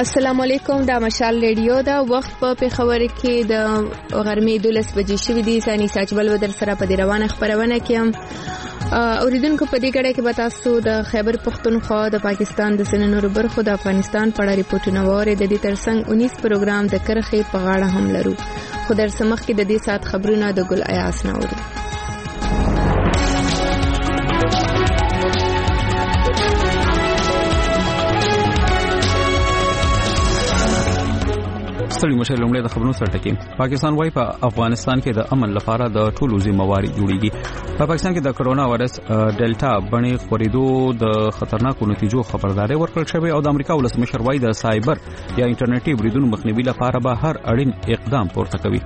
السلام علیکم دا مشال ریډیو دا وخت په پیښور کې د غرمې 12 بجې شوې دي. ثاني ساجبل ودر سره په روانه خبرونه کې هم اوریدونکو په دې غړې کې به تاسو د خیبر پختونخوا د پاکستان د سننور برخو د افغانستان په اړه ریپورتونه وره. د دې ترڅنګ 19 پروګرام د کرخې په غاړه هم لرو. خو در سمخ کې د دې سات خبرونه د ګل ایاس ناوړي. ستړي مشه لومړی د خبرونو سره ټکی. پاکستان وايي په افغانستان کې د امن لپاره د ټولو ذمہواری جوړیږي. په پاکستان کې د کرونا وایرس ډیلټا بڼې خورېدو د خطرناکو نتیجو خبرداري ورکړل شوې او د امریکا ولسمشر وايي د سایبر یا انټرنیټي بریدونو مخنیوي لپاره به هر اړین اقدام پورته کوي.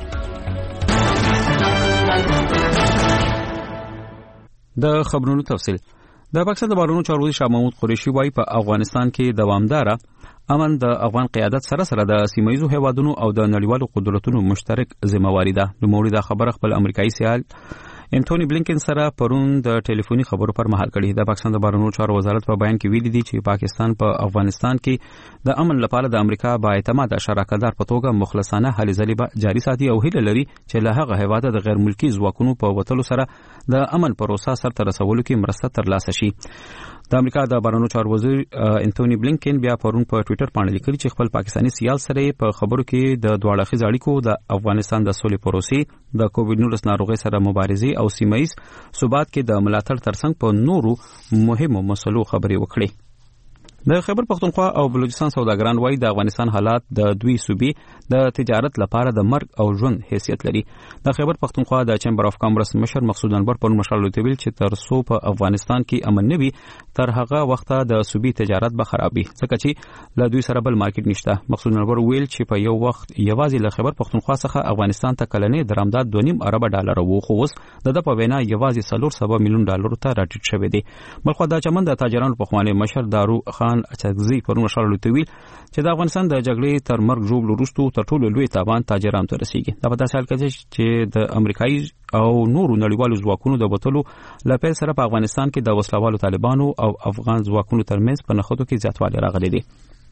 د خبرونو تفصیل. د پاکستان د بهرنیو چارو وزیر شاه محمود قریشي وايي په افغانستان کې دوامدار امن د افغان قیادت سره د سیمایي هیوادونو او د نړیوالو قدرتونو مشترک ذمہواری ده. د موري د خبره خپل امریکایي سیال انټونی بلینکن سره پرون د ټلیفوني خبرو پر مهال کړي. د پاکستان د بهرنیو چارو وزارت په بیان کې ویلي دي چې پاکستان په افغانستان کې د امن لپاره د امریکا با اعتماد شراکتدار په توګه مخلصانه هلې ځلې جاري ساتي او هیله لري چې له هغه هیواده د غیر ملکی ځواکونو په وټلو سره د امن پروسه سره رسولو کې مرسته ترلاسه شي. د امریکا د بهرنیو چارو وزیر انټونی بلینکن بیا پرون په ټوئیټر باندې لیکلي چې خپل پاکستاني سیال سره په خبرو کې د دوه اړخیز اړیکو د افغانستان د سولې پروسې د کووډ-19 ناروغي سره مبارزې او سیمایي ثبات کې د ملاتړ ترڅنګ په نورو مهمو مسلو خبرې وکړي. د خیبر پختونخوا او بلوچستان سوداګران وايي د افغانستان حالات د دوی صوبې د تجارت لپاره د مرګ او ژوند حیثیت لري. د خیبر پختونخوا د چیمبر اف کامرس مشر مقصود انور په مشالو ته ویل چې تر څو په افغانستان کې امن نه وي تر هغه وخت د صوبې تجارت به خرابي ځکه چې له دوی سره بل مارکیټ نشته. مقصود انور ویل چې په یو وخت یوازې له خیبر پختونخوا څخه افغانستان ته کلنې درآمد 2.5 ارب ډالر وو خو اوس د په وینا یوازې 400 میلیون ډالر ته راټیټ شوی دی. بلخو د چمن د تاجرانو په خوانې مشر دارو خان اچګزي پرون مشالو ته ویل چې د افغانستان د جګړې تر مرګ ژوبل وروسته تر ټولو لوی تاوان تاجرانو ته رسیږي. دا په داسې حال کې چې د امریکایي او نورو نړیوالو ځواکونو د وټلو لپاره سره په افغانستان کې د وسلوالو طالبانو او افغان ځواکونو ترمنځ په نخودو کې زیاتوالی راغلی دی.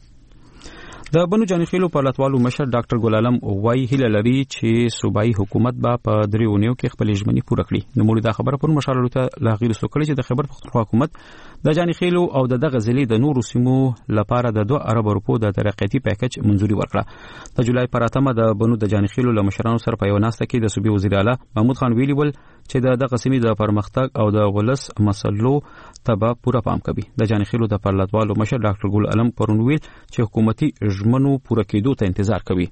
د بنو جانخیلو پرلطوالو مشر ډاکټر ګل عالم وايي هیله لري چې صوبایي حکومت به په دریونیو کې خپل ژمنې پوره کړي. نو موږ دا خبره پر مشالو ته لاغیر سوکړي چې د خیبر پختونخوا حکومت د جانخیلو او دغه ضلع د نورو سیمو لپاره د 2 ارب روپو د ترقیاتي پیکج منځوري ورکړه. د جولای پر اتمه د بنو د جانخیلو له مشرانو سره په یو ناسته کې د صوبې وزیر اعلی محمود خان ویلي ول چې دغه سیمې د پرمختګ او د ولس مسلو ته پوره پام کوي. د جانخیلو د پرلطوالو مشر ډاکټر ګل عالم پرون ویل چې حکومتي ژمنو پوره کېدو ته انتظار کوي.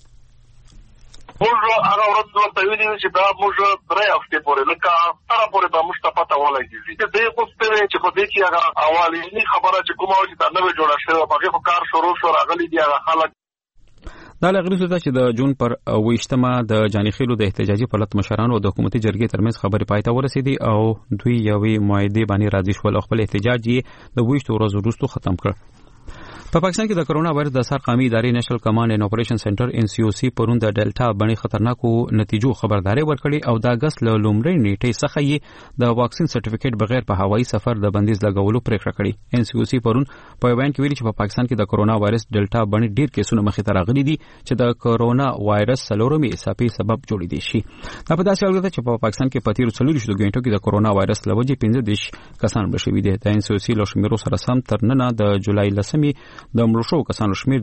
موږ هغه ورځ ورته ویلي چې دا موږ درې هفتې پورې لکه تر پورې به موږ ته پته ولګي چې دې غوښتنې چې په دې کې هغه اولینی خبره چې کومه وه چې دا نوې جوړه شوې په هغې خو کار شروع شو راغلي دي هغه خلک. دا لغړی سوته چې د جون پر 28مه د جانخیلو د احتجاجي پلت مشرانو او د حکومتي جرګې ترمنځ خبرې پای ته ورسېدې او دوی یوې معاهدې باندې راضي شول او خپل احتجاج یې د 28 ورځو وروسته ختم کړ. په پاکستان کې د کرونا وایرس د سرقامي ادارې نېشنل کمانډ اینډ اپریشن سنټر NCOC پرون د ډیلټا بڼې خطرناکو نتیجو خبرداري ورکړي او د اگست له لومړۍ نیټې څخه یې د واکسین سرټیفیکیټ بغیر په هوایي سفر د بندیز لګولو پریکړه کړې. NCOC پرون په بیان کې ویلي چې په پاکستان کې د کرونا وایرس ډیلټا بڼې ډیر کیسونه مخې ته راغلي دي چې د کرونا وایرس څلورمې اضافي سبب جوړېدي شي. دا په داسې حال کې چې په پاکستان کې په تیرو 40 غنټو کې د کرونا وایرس لوجې 15 کسان مړ شوي دي. د NCOC له شمیرو سره سم تر نن د جولای 10مې د مړو شو کسانو شمیر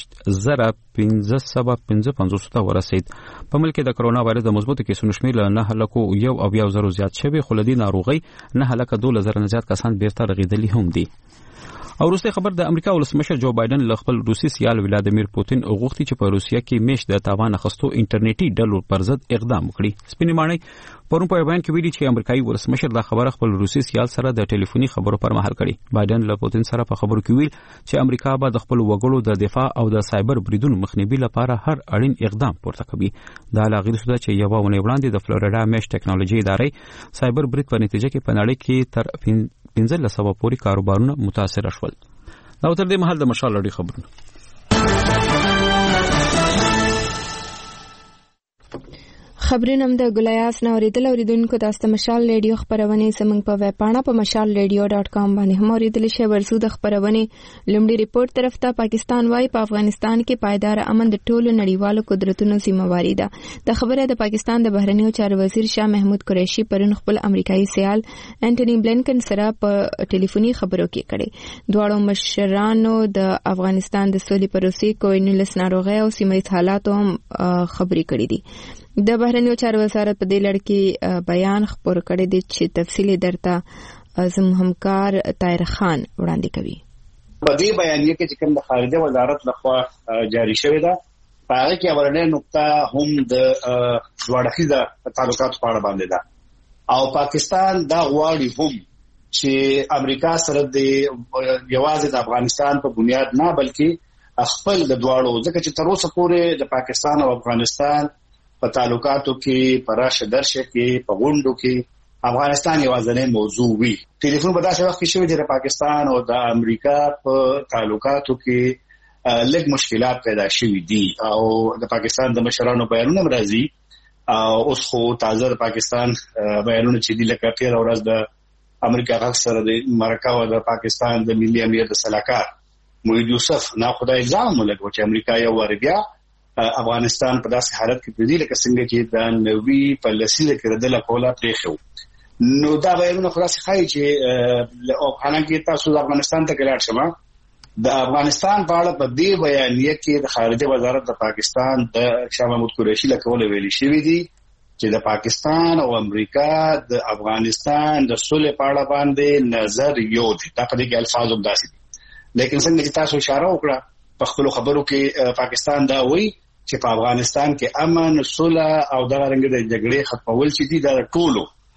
25,555 ته ورسید. په ملک کې د کرونا وایرس د مثبتو کیسونو شمیر له 9,000 زیات شوی خو لدی ناروغي 9,12,000 زیات کسان بیرته رغیدلی هم دي. او وروسته خبر د امریکا ولسمشر جو بایدن له خپل روسي سیال ولادیمیر پوتین غوښتي چې په روسیه کې میش د تاوان اخستو انټرنیټي ډلو پر ضد اقدام وکړي. سپینې ماڼۍ پرون په بیان کې ویلي چې امریکایي ولسمشر دا خبره خپل روسي سیال سره د ټلیفوني خبرو پر مهال کړي. بایدن له پوتین سره په خبرو کې ویل چې امریکا به د خپل وګړو د دفاع او د سایبر بریدونو مخنیوي لپاره هر اړین اقدام پورته کوي. دا لاغیر شوه چې یو ونه وړاندې د فلوریډا میش ټیکنالوژي ادارې سایبر برید په نتیجه کې په نړۍ کې تر 1500 پورې کاروبارونه متاثر شول. دا تر دې مهال د مشال لړۍ خبرونه. خبرونه د ګلیاس نه اوریدونکو تاسو مشال ریډیو خبرونه سمنګ په وپاڼه په mashalradio.com باندې هم اوریدل شي. ورسو د خبرونه لومړی ریپورت طرف ته پاکستان وايي په افغانستان کې پایدار امن د ټولو نړیوالو قدرتونو ذمہواری ده. د خبره د پاکستان د بهرنیو چارو وزیر شاه محمود قریشي پرون خپل امریکایي سیال انټونی بلنکن سره په ټلیفوني خبرو کې کړي. دواړو مشرانو د افغانستان د سولې پروسې کوینلس ناروغي او سیمه حالاتو هم خبرې کړې دي. د بهرنیو چارو وزارت په دې لړ کې بیان خبر کړی دی چې تفصیلی درته زموږ همکار طاهر خان وړاندې کوي. په دې بیانیه کې چې کوم د خارجه وزارت لخوا جاری شوی ده په هغه کې اورنه نقطه هم د دوړخیزه تعلقات په اړه باندې ده او پاکستان دا غواړي هم چې امریکا سره د یوازې د افغانستان په بنیاد نه بلکې خپل د دواړو ځکه چې تر اوسه پورې د پاکستان او افغانستان په تعلقاتو کې پراشه درشه کې په غونډو کې افغانستان یوازینی موضوع وي. ټلیفون په داسې وخت کې شوی چې د پاکستان او د امریکا په تعلقاتو کې لږ مشکلات پیدا شوي دي او د پاکستان د مشرانو بیانونه راځي او اوس خو تازه د پاکستان بیانونه چې دي لکه تیر ورځ د امریکا غږ سره د مرکه او د پاکستان د ملي امیر د سلاکار موحد یوسف نه خدای الزام ولګو چې امریکا یو ور بیا افغانستان په داسې حالت کې پدې لکه څنګه چې د نوي پالیسي لکه د کولا پریخو نو دا بیرونه خلاص خای چې او حالانکه تاسو د افغانستان ته ګلاړ شمه د افغانستان په اړه په دې بیانیه کې د خارجه وزارت د پاکستان د شاه محمود قریشي لکه ویلي شوی دی چې د پاکستان او امریکا د افغانستان د صلح په اړه باندې نظر یو دي. دا په دې کې الفاظ هم داسې دي لیکن څنګه چې تاسو اشاره وکړه په خپل خبرو کې پاکستان دا وایي چې په افغانستان کې امن صلح او د رنګ د جګړې ختمول چې دي د ټولو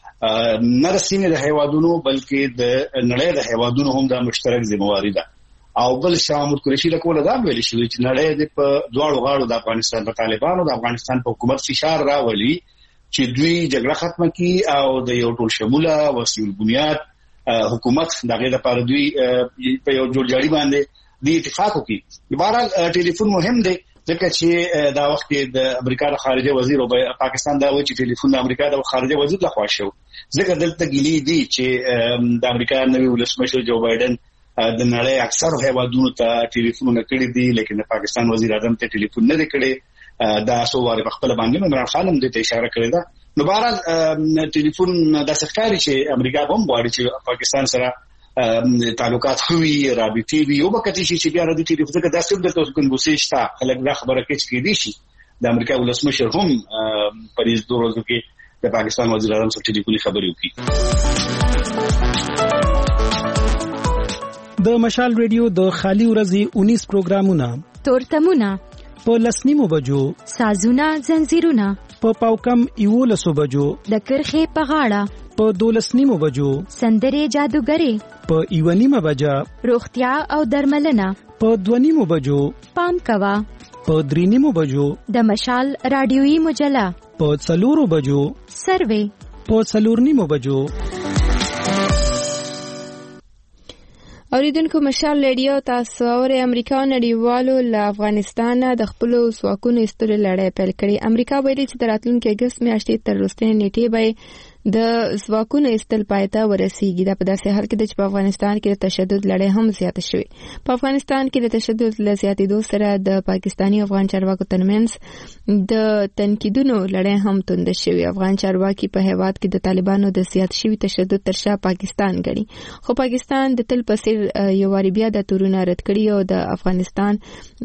نه د سیمې د هیوادونو بلکې د نړۍ د هیوادونو هم د مشترک ذمہواری ده. او بل شاه محمود قریشي له کوله دا ویل شي چې نړۍ د په دواړو غاړو د افغانستان په طالبانو د افغانستان په حکومت فشار راولي چې دوی جګړه ختمه کړي او د یو ټول شموله وسیل بنیاد حکومت دغه لپاره دوی په یو جوړجاړي باندې د اتفاق وکړي. بهرحال ټلیفون مهم دی ځکه چې دا وخت د امریکا د خارجه وزیر او پاکستان دا وایي چې ټلیفون د امریکا د خارجه وزیر لخوا شو ځکه دلته ګیلي دي چې د امریکا نوی ولسمشر جو بایدن د نړۍ اکثر هیوادونو ته ټلیفونونه کړي دي لیکن د پاکستان وزیر اعظم ته ټلیفون نه کړي. دا سو واره په خپل باندې عمران خان هم دې ته اشاره کړې ده. نو بهرحال ټلیفون د سختاري چې امریکا هم غواړي چې پاکستان سره تعلقات خوي رابطي وي او بکتی چې بیا ردی ټلیفون څخه داسې د توسو کنګوسي شته خلک دا خبره کوي چې دي شي د امریکا ولسمشر هم په دې دوه ورځو کې د پاکستان وزیر اعظم سره ټلیفوني خبرې وکړي. د مشال ریډیو د خالي ورځې 19 پروګرامونه تورتمونه په لسنیمو بجو سازونه زنجیرونه په پاوکم 11 بجو د کرخه په غاړه په 12 بجو سندرې جادوګری په 1 بجا روغتیا او درملنه په 2 بجو پام کوا په 3 بجو د مشال رادیویی مجله په 4 بجو سروي په 4 بجو. اوریدونکو مشال ریډیو تاسو اورئ. امریکا نړیوالو له افغانستان د خپل ځواکونو ایستلو لړۍ پیل کړې. امریکا ویلي چې د راتلونکي اگست میاشتې تر وروستۍ نیټې به د ځواکونو ایستل پای ته ورسیږي. دا په داسې حال کې چې په افغانستان کې د تشدد لړۍ هم زیاته شوې. په افغانستان کې د تشدد له زیاتېدو سره د پاکستاني افغان چارواکو ترمنځ د تنقیدونو لړۍ هم توند شوې. افغان چارواکي په هیواد کې د طالبانو د زیات شوي تشدد تر شا پاکستان ګڼي خو پاکستان د تل په څیر یو واری بیا د تورونه رد کړي او د افغانستان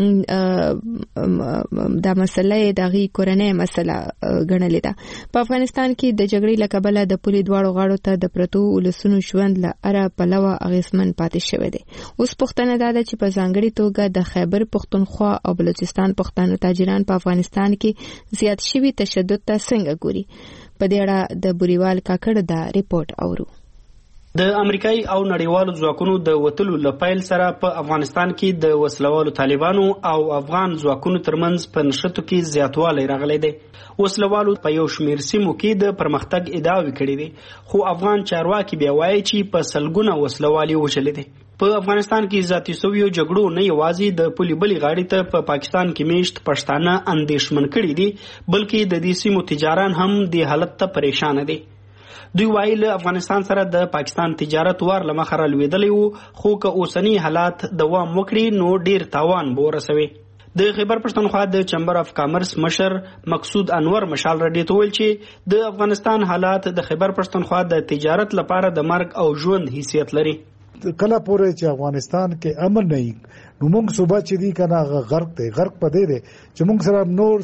د مسلې دغه کورنۍ مسله ګڼلې ده. په افغانستان کې د جګړې لکه د پولي دواړو غاړو ته د پرتو ولسونو ژوند له اره پلوه اغیزمن پاتې شوی دی. اوس پوښتنه دا ده چې په ځانګړي توګه د خیبر پښتونخوا او بلوچستان پښتانه تاجران په افغانستان کې زیات شوي تشدد ته څنګه ګوري. په دې اړه د بوريوال کاکړ دا ریپورت اورو. د امریکایي او نړیوالو ځواکونو د وتلو لپیل سره په افغانستان کې د وسلوالو طالبانو او افغان ځواکونو ترمنځ په نښتو کې زیاتوالی راغلی دی. وسلوالو په یو شمیر سیمو کې د پرمختګ ادعاوې کړې دي، خو افغان چارواکي بیا وایي چې په سلګونه وسلوالي وژلې دي. په افغانستان کې ذاتي سویو جګړو نه یوازې د پولې بلې غاړې ته په پاکستان کې میشت پښتانه اندېښمن کړي دي، بلکې د دې سیمو تجاران هم د حالت ته پریشان دي. دوی وایي له افغانستان سره د پاکستان تجارت وار له مخه رالوېدلی وو، خو که اوسني حالات دوام وکړي نو ډیر تاوان به ورسوي. د خیبر پښتونخوا د چمبر اف کامرس مشر مقصود انور مشال رډي ته ویل چې د افغانستان حالات د خیبر پښتونخوا د تجارت لپاره د مرګ او ژوند حیثیت لري. کله پورې چې افغانستان کې امن نه وي نو موږ صوبه چې دی کنه غرق پدې دی چې موږ سره نور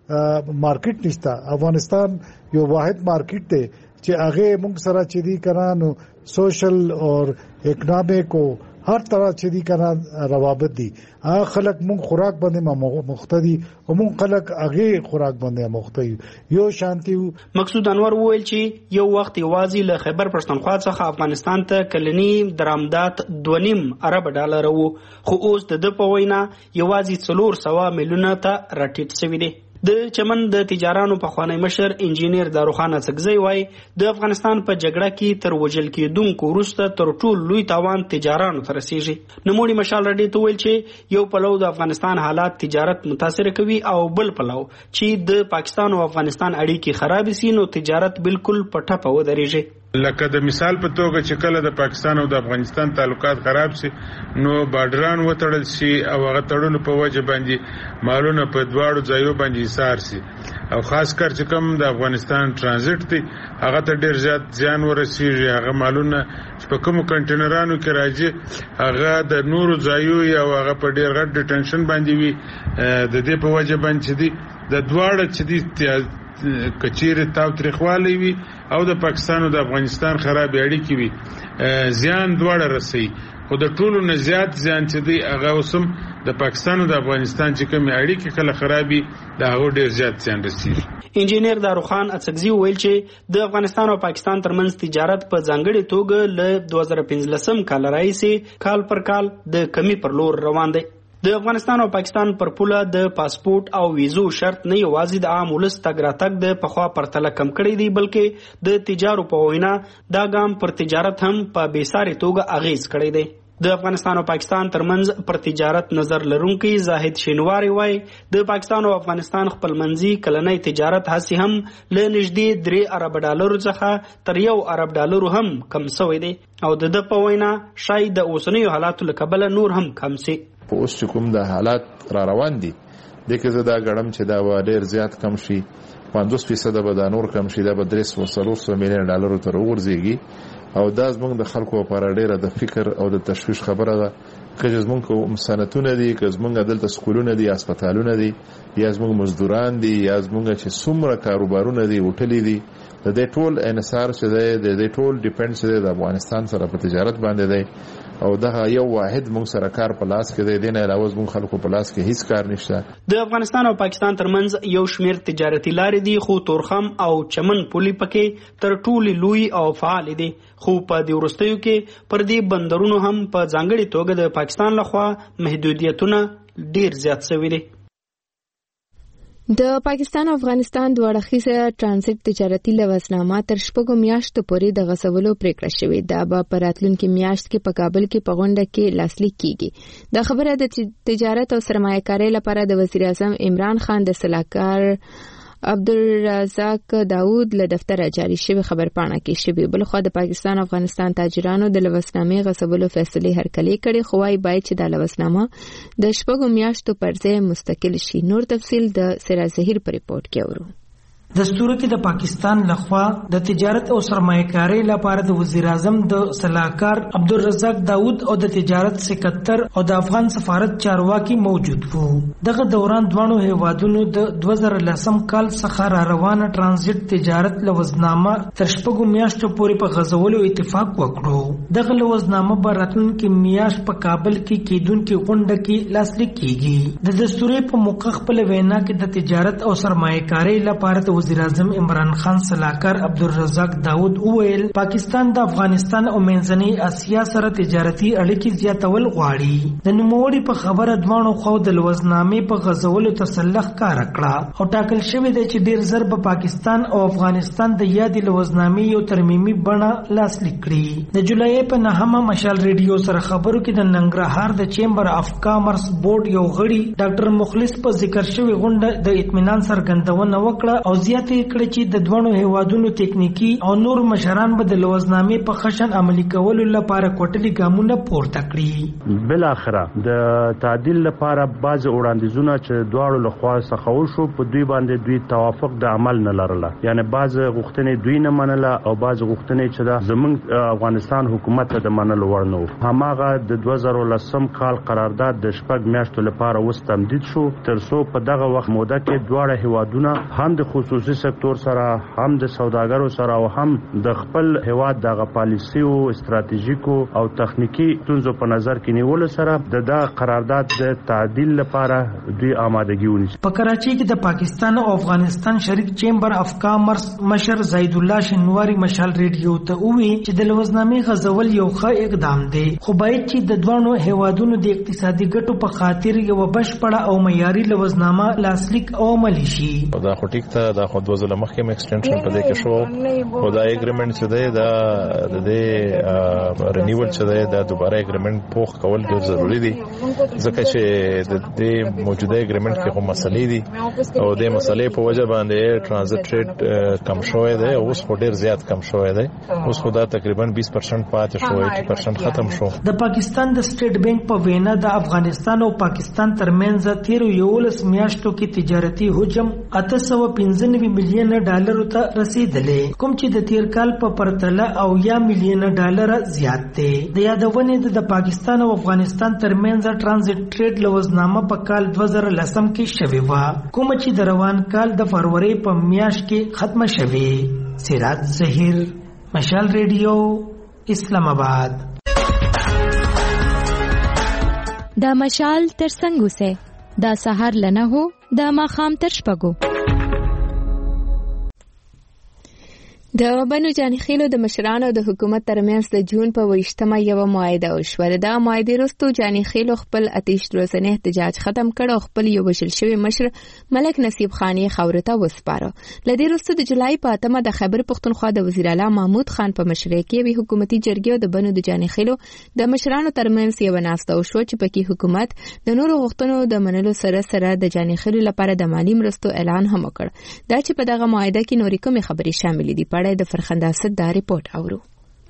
سے مارکیټ نشته. افغانستان یو واحد مارکیټ دی چې هغه موږ سره چې دی کنه نو سوشل اور اکنامک او هر طرح چې دی کنه روابط دي. هغه خلک موږ خوراک باندې مختدي او موږ خلک هغه خوراک باندې مختدي یو شانتي. مقصود انور وویل چې یو وخت یوازې له خیبر پښتونخوا څخه افغانستان ته کلنی درآمدات 2.5 ارب ډالر وو، خو اوس د په وینا یوازې 400 میلیونه ته راټیټ شوی دی. د چمن د تجارانو په خوانی مشر انجینیر داروخان اڅکزی وای د افغانستان په جګړه کې تر وجل کېدونکو وروسته تر ټولو لوی تاوان تجارانو ته رسیږي. نوموړي مشال رډي ته ویل چې یو پلو د افغانستان حالات تجارت متاثر کوي او بل پلو چې د پاکستان او افغانستان اړیکې خراب سي نو تجارت بالکل په ټپه ودرېږي. لکه د مثال په توګه چې کله د پاکستان او د افغانستان تعلقات خراب شي نو بارډران وتړل شي او هغه تړلو په وجه باندې مالونه په دواړو ځایو باندې ایثار شي او خاص کر چې کوم د افغانستان ترانزیت دی هغه ته ډیر زیات زیان ورسیږي. هغه مالونه چې په کوم کنټینرانو کې راځي هغه د نورو ځایو یا هغه په ډیر غټ ډیټنشن باندې وي. د دې په وجه باندې دی د دواړو چې دی کچیر تاو تریخوالی وي او د پاکستان او د افغانستان خراب اړیکې وي زیان دواړه رسي. خو د ټولو نه زیات زیان چې دی هغه اوسم د پاکستان او د افغانستان چې کوم اړیکې کله خرابي د هغه ډیر زیات زیان رسي. انجینیر داروخان اڅکزی ویل چې د افغانستان او پاکستان ترمنځ تجارت په ځانګړي توګه له 2015 کال راهیسې کال پر کال د کمی پر لور روان دی. د افغانستان او پاکستان پر پوله د پاسپورت او ویزو شرط نه یوازې د عام ولس تګ راتګ د پخوا پرتله کم کړی دی، بلکې د تجارو په وینا دا ګام پر تجارت هم په بېساري توګه اغیز کړی دی. د افغانستان او پاکستان ترمنځ پر تجارت نظر لرونکي زاهد شینواری وای د پاکستان او افغانستان خپلمنځي کلنۍ تجارت هسي هم له نږدې 3 ارب ډالرو څخه تر 1 ارب ډالرو هم کم شوی دی او د په وینا شاید د اوسنیو حالاتو له کبله نور هم کم شي. په اوس چې کوم د حالات را روان دي دغه زه دا غړم چې دا و ډیر زیات کم شي 50% به دا نور کم شي دا به 300 میلیون ډالر تر ورځيږي او دا زموږ د خلکو لپاره ډیره د فکر او د تشویش خبره ده. که زموږ مسانتونه دي که زموږ دلته سکولونه دي هسپتالونه دي یا زموږ مزدوران دي یا زموږ چې څومره کاروبارونه دي هوټلې دي د دې ټول انحصار چې دی د دې ټول ډیپند چې د افغانستان سره په تجارت باندې دی او دا یو واحد موږ سره کار په لاس کې دی. دینه علاوه موږ خلکو په لاس کې هیڅ کار نشته. د افغانستان او پاکستان ترمنځ یو شمیر تجارتي لارې دي خو تورخم او چمن پولي پکې تر ټولو لوی او فعال دي، خو په دې وروستیو کې پر دې بندرونو هم په ځانګړي توګه د پاکستان لخوا محدودیتونه ډیر زیات شوي دي. د پاکستان او افغانستان دوه اړخیزه ترانزیت تجارتي لوازنامه تر 6 میاشتو پورې د غصبولو پریکړه شوې ده. به په راتلونکي میاشت کې په کابل کې په غونډه کې لاسلیک کیږي. دا خبره د تجارت او سرمایه‌کارۍ لپاره د وزیر اعظم عمران خان د سلاکار عبدالرزاق داود له دفتر جاری شوی خبرپاڼه کې شوی. بلخو د پاکستان افغانستان تاجرانو د لوازنامې غصبولو فیصله هرکلی کړي، خو وايي باید چې د لوازنامه د 6 میاشتو پر ځای مستقل شي. نور تفصیل د سراج ظهیر په ریپورت کې اورو. دستور کې د پاکستان لخوا د تجارت او سرمایه‌کارۍ لپاره د وزیر اعظم د سلاکار عبدالرزاق داود او د تجارت سکتر او د افغان سفارت چارواکي موجود وو. دغه دوران دوانو هیوادونو د 2010 کال څخه را روانه ترانزیت تجارت لوازنامه تر 6 میاشتو پورې په غزولو اتفاق وکړو. دغه لوازنامه به راتلونکي میاشت په کابل کې کېدونکي غونډه کې لاسلیک کیږي. د دستور په موقع خپل وینا کې د تجارت او سرمایه‌کارۍ لپاره د وزیر اعظم عمران خان صلاحکار عبدالرزاق داود وویل پاکستان د افغانستان او منځنۍ اسیا سره تجارتي اړیکې زیاتول غواړي. د نوموړي په خبره دوانو خو د لوزنامې په غزولو تسلح کار کړه او ټاکل شوی دی چې ډیر زر په پاکستان او افغانستان د یادې لوزنامې یو ترمیمي بڼه لاسلیک کړي. د جولای په 9 مشال ریډیو سره خبرو کې د ننګرهار د چیمبر اف کامرس بورډ یو غړي ډاکټر مخلص په ذکر شوی غونډه د اطمینان څرګندونه وکړه او زیاتې کړې چې د دوه هیوادونو تکنیکی او نور مشران به د لوزنامې په خشن عملي کولو لپاره کوټلي ګامونه پورته کړي. بل اخره د تعدیل لپاره بعض وړاندیزونه چې دواړو لخوا څخه وشو په دوی باندې دوی توافق د عمل نه لرله، یعنی بعض غوښتنې دوی نه منله او بعض غوښتنې چې د زمونږ افغانستان حکومت ته د منلو وړ نه و. هماغه د 2010 کال قرارداد د 6 میاشتو لپاره اوس تمدید شو تر څو په دغه وخت موده کې دواړه هیوادونه هم د خصوصي سکتور سره هم د سوداګرو سره او هم د خپل هیواد دغه پالیسي او استراتیژیکو او تخنیکی ستونزو په نظر کې نیولو سره د قرارداد د تعدیل لپاره دوی آمادګي ونیسي. په کراچي کې د پاکستان او افغانستان شریک چیمبر اف کامرس مشر زید الله شنواری مشال ریډیو ته وویل چې د لوزنامې غزول یو ښه اقدام دی، خو باید چې د دوه هیوادونو د اقتصادي ګټو په خاطر یو بشپړه او معیاري لوزنامه لاسلیک او عملي شي. دا خو ټیک ته دا خو 2000 مخکې ایکسټنشن په دې کې شو او دا اګریمنت چې دی دا د رینیول چې دی دا دوباره اګریمنت پوښ کول ډیر ضروری دی ځکه چې د دې موجوده اګریمنت کې کوم مسلې دي او د مسلې په وجه باندې ترانزیت ریټ کم شوی دی او اوس خو ډیر زیات کم شوی دی. اوس خو دا تقریبا 20% پاتې شو 80% ختم شو. د پاکستان د سټیټ بانک په وینا د افغانستان او پاکستان ترمنځ 13 میاشتو کې تجارتي حجم 895 مليون ډالر ته رسیدلې، کوم چې د تیر کال په پرتله او یا مليون ډالر زیات دی. د یادونې د پاکستان او افغانستان ترمنځ ترانزیت ټریډ لوزنامه په کال 2010 کې شوې و، کوم چې د روان کال د فروری په میاشت کې ختمه شوې. سراج ظهیر، مشال ریډیو، اسلام آباد. دا مشال تر څنګه سه دا سحر لنه هو دا ماخام تر شپګو. د بنو جانخیلو د مشرانو د حکومت ترمنځ د جون په 28مه یو معاهده وشوه. دا معاهده وروسته جانخیلو خپل آتش روزنه احتجاج ختم کړ او خپل یو وشل شوی مشر ملک نصیب خان یې خاورته وسپاره. لدې وروسته د جولای په 8مه د خیبر پختونخوا د وزیر اعلی محمود خان په مشرۍ کې وی حکومتي جرګې د بنو د جانخیلو د مشرانو ترمنځ یو ناسته وشو چې پکې حکومت د نورو غوښتنو د منلو سره سره د جانخیلو لپاره د مالی مرستو اعلان هم وکړ. دا چې په دغه معاهده کې نورې کومې خبرې شامل دي د فرخنده صد دا ریپورت اورو.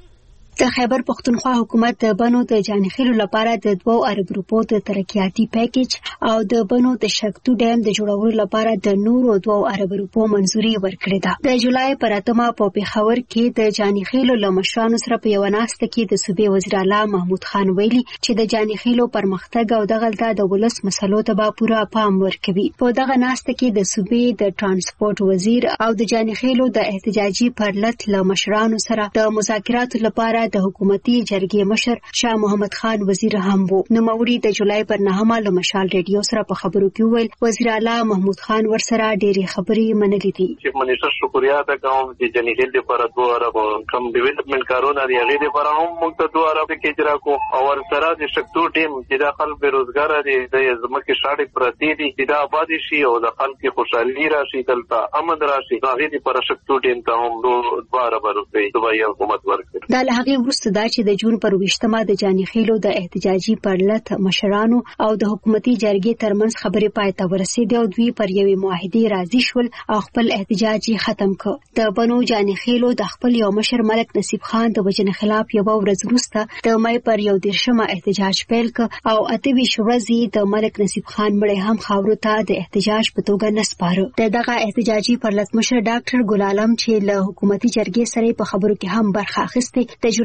د خیبر پختونخوا حکومت د بنو د جانخیلو لپاره د 2 ارب روپو د ترقیاتي پیکیج او د بنو د شکتو ډیم د جوړولو لپاره د نورو 2 ارب روپو منزوري ورکړه ده. د جولای پر 8مه په پیښور کې د جانخیلو له مشرانو سره په یو ناسته کې د صوبې وزیر اعلی محمود خان ویلي چې د جانخیلو پرمختګ او دغلطه د ولس مسلو ته به پوره پام ورکوي. په دغه ناسته کې د صوبې د ترانسپورت وزیر او د جانخیلو د احتجاجي پرلط له مشرانو سره د مذاکراتو لپاره د حکومتي جرګې مشر شاه محمد خان وزیر هم وو. نوموړي د جولای پر 9مه له مشال ریډیو سره په خبرو کې ویل وزیر اعلی محمود خان ورسره ډېری خبرې منلې دي. چیف منسٹر شکریہ ادا کوم چې جنګیل لپاره 2 ارب کم ډیولپمنٹ کارونه دی هغه لپاره هم موږ ته 2 ارب کې اجرا کو او ورسره د شکتو ټیم چې د خلک بیروزګار دي د زمکه شاړې پرتی دي چې د آبادی شي او د خلک خوشحالي راشي دلته امن راشي هغه لپاره شکتو ټیم ته هم 2 ارب روپۍ دوی حکومت ورکړي. دا له هغه وروسته دا چې د جون پر 28مه د جانخیلو د احتجاجي پرلط مشرانو او د حکومتي جرګې ترمنځ خبرې پای ته ورسېدې او دوی پر یوې معاهدې راضي شول او خپل احتجاج ختم کړ. د بنو جانخیلو د خپل یو مشر ملک نصیب خان د وجنې خلاف یو ورځ وروسته د مې پر 11مه احتجاج پیل کړ او 28 ورځې د ملک نصیب خان مړی هم خاورو ته د احتجاج په توګه نسپاره. دغه احتجاجي پرلط مشر ډاکټر ګل عالم چې له حکومتي جرګې سره په خبرو کې هم برخه اخیسته د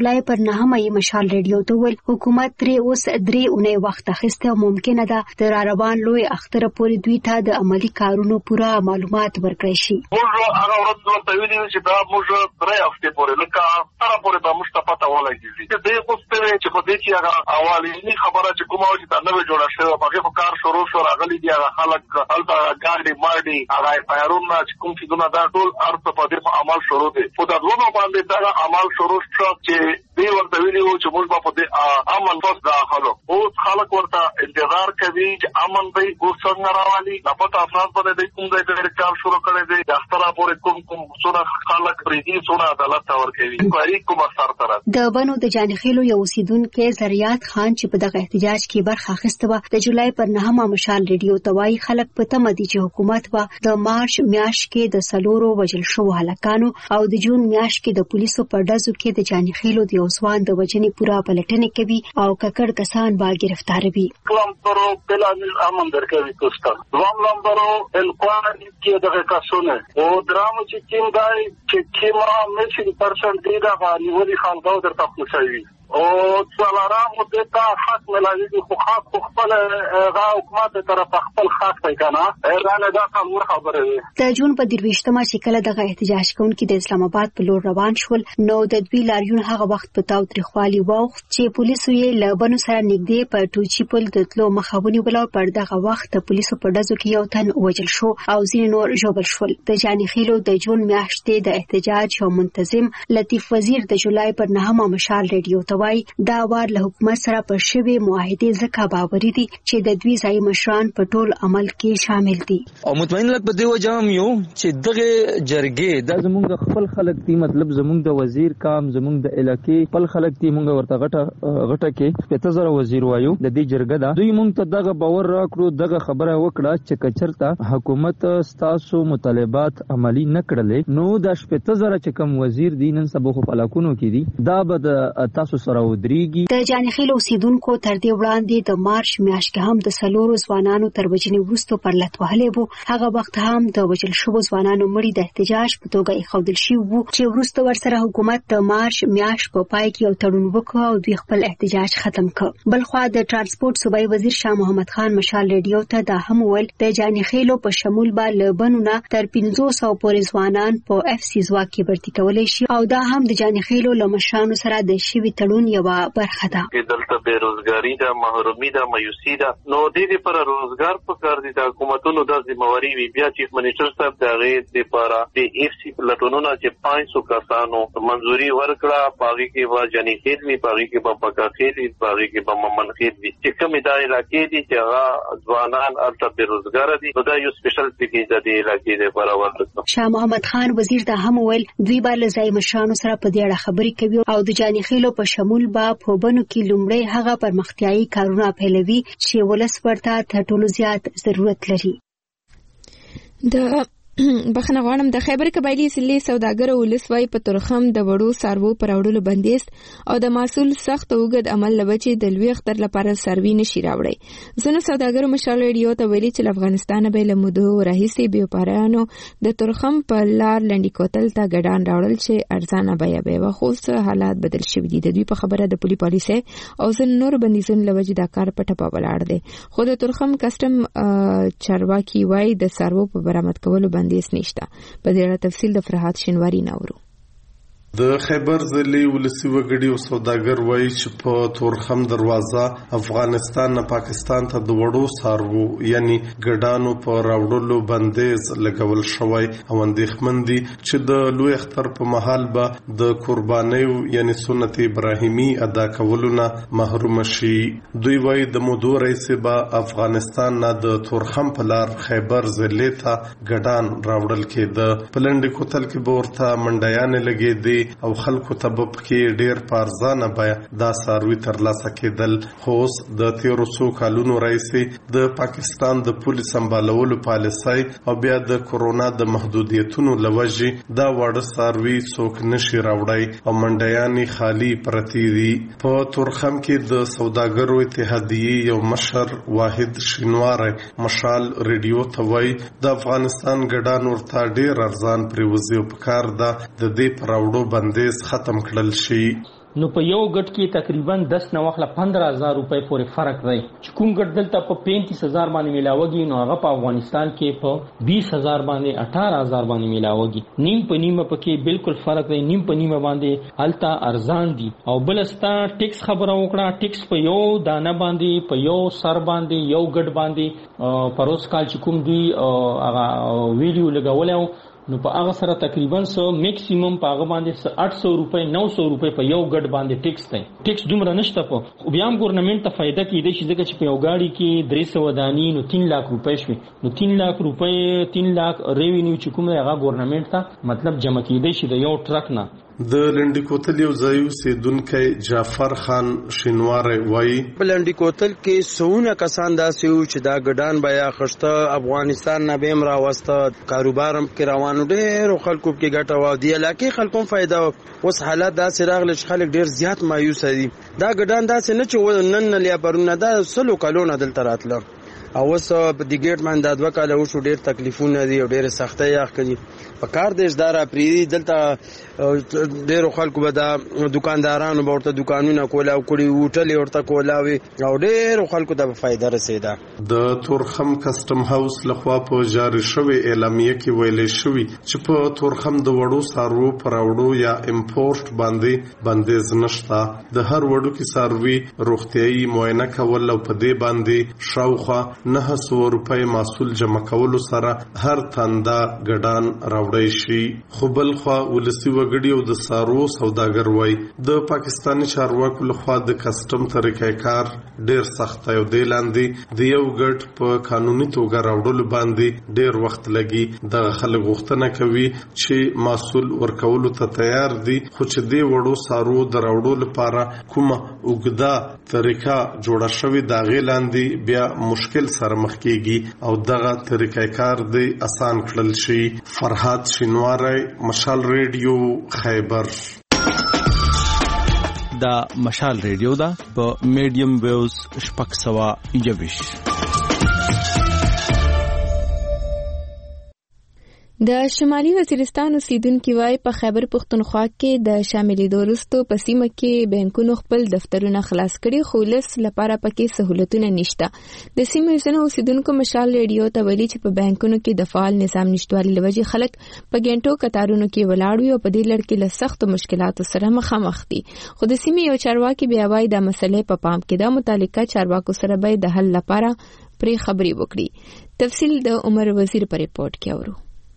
جولای پر 9 مشال ریډیو ته ویل حکومت ترې اوس 3 اونۍ وخت اخیسته او ممکنه ده د روان لوی اختر پورې دوی ته د عملی کارونو پوره معلومات ورکړي شي. موږ هغه ورځ ورته ویلي چې دا موږ 3 هفته پورې لکه تر پورې به موږ ته پته ولګي چې دې کوستره چې په دې کې هغه اولینی خبره چې کومه چې دا نوې جوړه شوه هغه په کار شروع شو راغلي دي هغه خلک البته ګاډي مارډي هغه پیرونه چې کوم څه دونه دا ټول ارته په دې عمل شروع دي په دا دوه باندې دا عمل شروع شو چې دی ورته ویلي چې موږ په دې امن پس داخلو او خلک ورته انتظار کوي چې امن به څنګه راوالي د پټ افراد باندې کوم ځای کې کار شروع کړي دي د اختر پورې کوم څونه خلک پریږي څونه عدالت ورکوي کوي کوم اثر تر د بنو د جانخیلو یو اوسیدونکو زریات خان چې په دغه احتجاج کې برخه اخیسته و د جولای پر 9 مشال ریډیو توای خلک په تمه دي چې حکومت به د مارچ میاشت کې د سلورو وجل شو هلاکانو او د جون میاشت کې د پولیسو په ډزو کې د جانخیلو د اوسوان د وجنې پورا پلټنې کوي او ککړ کسان به گرفتار وي. لمبرو بلانل امن درکوي کوستا دوام لمبرو الکوان کې دغه کسونه او درامو چې کیم دای چې کیما مېشن پرسنټ دی دا نیولې خلکو درته خوشاوي او څلورم دته حق ملایي خو حق خپل غا حکومت طرف خپل حق کوي کنه ایران دا کوم خبره ده. د جون په 23مه چې کله دغه احتجاج کوونکي د اسلام آباد په لور روان شول نو د دوی لاریون هغه وخت په تاو تریخوالي وخت چې پولیسو یې لبنو سره نږدې په ټوچی پل د تلو مخاوني ولاړ پر دغه وخت د پولیسو په ډزو کې یو تن وژل شو او ځینې نور ژوبل شول. د جانخیلو د جون میاشتې د احتجاج او منتظم لطیف وزیر د جولای پر 9 مشال ریډیو دا وار له حکومت سره پر شوی معاهده زکه باوري دي چې د دوی ځای مشران په ټول عمل کې شامل دي او مطمئن لک په دی وجام یو چې دغه جرګې د زمونږ خپل خلک دي مطلب زمونږ د وزیر کام زمونږ د علاقې خپل خلک دي مونږ ورته غټه کې 15000 وزیر وایو د دې جرګه دا دوی مونږ ته دغه باور راکړو دغه خبره وکړه چې کچرته حکومت ستاسو مطالبات عملی نه کړلې نو د 15000 چې کم وزیر دي نن سبا خو پلاکونو کې دي دا به تاسو سره ودرېږي. د جانخیل اوسیدونکو تر دې وړاندې د مارچ میاشت کې هم د سلورو ځوانانو تر وجنې وروسته پر لټ وهلې وو. هغه وخت هم د وجل شوو ځوانانو مړي د احتجاج په توګه ایښودل شوي وو چې وروسته ورسره حکومت د مارچ میاشت په پای کې یو تړون وکړ او دوی خپل احتجاج ختم کړ. بلخوا د ترانسپورت صوبایي وزیر شاه محمد خان مشال ریډیو ته دا هم ویل د جانخیلو په شمول به لبنونه تر 500 پورې ځوانان په اف سی ځواک کې برتي کولای شي او دا هم د جانخیلو لمشانو سره د شوي تړون یو برخه ده. دلته بیروزګاری ده محرومي ده مایوسي ده نو دې پر روزګار په کار دي د حکومتونو د ذمہواری وی بیا چیف منسٹر صاحب دغه لپاره د اف سی پلاتونونو چې 500 کسانو منځوري ورکړه پاغي کې وا جنې خېل وی پاغي کې په پکا خېل وی پاغي کې په ممن خېل وی چې کوم د علاقې دي چې هغه ځوانان البته بیروزګار دي نو دا یو سپیشل پیکیج د علاقې لپاره ورکړه. شاه محمد خان وزیر دا هم ویل دوی به له ځای مشرانو سره په دې اړه خبرې کوي او د جانخیلو په شمول با په بنو کې لومړی هغه پرمختیايي کارونه پیلوي چې ولس ورته تر ټولو زیات ضرورت لري. د بخښنه غواړم د خیبر قبایلی ضلع سوداګر ولسوای په ترخم د وړو سارو پر وړلو بندیز او د محصول سخت اوږد عمل لوچې د لوی اختر لپاره سروي نشي راوړي. زنه سوداګر مشال ریډیو ته ویلي چې افغانستان به له مودو راهیسې بیوپارانو د ترخم په لار لنډی کوتل ته ګډان راوړل چې ارزانه بیا به خو حالات بدل شوي دي. د دوی په خبره د پولیس پالیسي او زن نور بندیزونو لوجې دا کار پټه په ولاړ دي. خو د ترخم کسٹم چارواکي وای د سارو په برآمد کولو بندیز نشته. په دې اړه تفصیل د فرحات شینواری نورو. د خیبر ضلع ولسی وګړي او سوداګر وایي چې په تورخم دروازه افغانستان نه پاکستان ته د وړو سارو یعنی ګډانو په راوړلو بندیز لګول شوی او اندېښمن دي چې د لوی اختر په مهال به د قربانیو یعنی سنت ابراهیمی ادا کولو نه محروم شي. دوی وایي د مودو رئیس به افغانستان نه د تورخم په لار خیبر ضلع ته ګډان راوړل کېده. پلنډ کوتل کې به ورته منډیانې لګېدې او خلکو ته به پکې ډیر پارزانه بیا دا ساروي ترلاسه کېدل. خو اوس د تیرو څو کلونو راهیسې د پاکستان د پولیس سمبالولو پالیسۍ او بیا د کورونا د محدودیتونو له وجې دا واړه ساروي څوک نشي راوړی او منډیانې خالي پرتې دي. په تورخم کې د سوداګرو اتحادیې یو مشر واحد شینواری مشال ریډیو ته وایي د افغانستان ګډان ورته ډیر ارزان پریوزي او پکار ده د دې پر راوړو بندیز ختم کړل شي. نو په یو ګټ کې تقریبا 10 نه واخله 15000 روپۍ پورې فرق دی. چې کوم ګټ دلته په 35000 باندې ملاوږي نو هغه په افغانستان کې په 20000 باندې 18000 باندې ملاوږي. نیم په نیمه پکې بالکل فرق دی. نیم په نیمه باندې التا ارزان دي. او بلستا ټیکس خبره وکړه، ټیکس په یو دانه باندې په یو سر باندې یو ګډ باندې پروس کال چې کوم دی هغه ویډیو لګولیو نو په هغه سره تقریبا سو میکسیمم په هغه باندې 800 روپۍ 900 روپۍ په یو ګډ باندې ټیکس دی. ټیکس دومره نشته په خو بیا هم ګورنمنت ته فائدہ کیدی شي ځکه چې په یو گاډي کې 300 دانی نو 3 لک روپۍ شوي نو 3 لک روپۍ 3 لک ریوینیو چې کوم هغه ګورنمنت ته مطلب جمع کیدی شي د یو ټرک نه. د لنډی کوتل یو ځای اوسیدونکی جعفر خان شینوار وایي لنډی کوتل کې سونه کسان داسې وو چې دا ګډان بیا خشته افغانستان نه بیم راوسته کاروبارم کې روانو ډېر خلکو کې ګټه و دی علاقې خلکو فائدہ اوس حالات داسې راغلي چې خلک ډېر زیات مایوس دي. دا ګډان داسې نه چې نن لیا پرونه دا سلو کلونه دلته راتله او اوس په دی ګیټ باندې د 2 کال وشو ډېر تکلیفونه دي او ډېر سختۍ یې اخلي په کار د اداره پری دلته ډېر خلکو به دا دکاندارانو به ورته دکانونه کولا او کړي هوټل ورته کولاوي او ډېر خلکو ته فائدہ رسیدا. د تورخم کسٹم هاوس لخوا په جاری شوی اعلامیه کې ویل شوی چې په تورخم د وړو سارو پراوړو یا امپورټ باندې بندیز نشته. د هر وړو کې ساروي روغتيایي معاینه کول او په دې باندې شاوخوا 900 روپۍ محصول جمع کولو سره هر تنده ګډان راوړی شي. خو بل خوا ولسی وګړي او د سارو سوداګر وای د پاکستاني چارواکو لخوا د کسٹم طریقې کار ډیر سخت او د لاندې د یو ګډ په قانوني توګه راوړلو باندې ډیر وخت لګي. د خلک غوښتنه کوي چې محصول ورکولو ته تیار دي خو چې د وړو سارو د راوړلو لپاره کومه اوږده طریقه جوړه شوې دا غیلاندې بیا مشکل سره مخ کیږي او دغه طریقې کار دی آسان کړل شي. فرهاد شینواری، مشال ریډیو، خیبر. دا مشال ریډیو دا په میډیم ویوز 621. د شمالي وزیرستان اوسیدونکو وايي په خیبر پختونخوا کې د شاملېدو وروسته په سیمه کې بانکونو خپل دفترونه خلاص کړي خو لس لپاره پکې سہولتونه نشته. د سیمې ځینو اوسیدونکو مشال ریډیو ته ویلي چې په بانکونو کې د فعال نظام نشټوالي لوجې خلک په ګڼټو کتارونو کې ولاړ وي او په دې لړ کې له سختو مشکلاتو سره مخامخ دي. خو د سیمې یو چارواکي بیا وايي د مسلې په پام کې د متعلقه چارواکو سره به د حل لپاره پرې خبرې وکړي. تفصیل د عمر وزیر پر ریپورت کې اورو.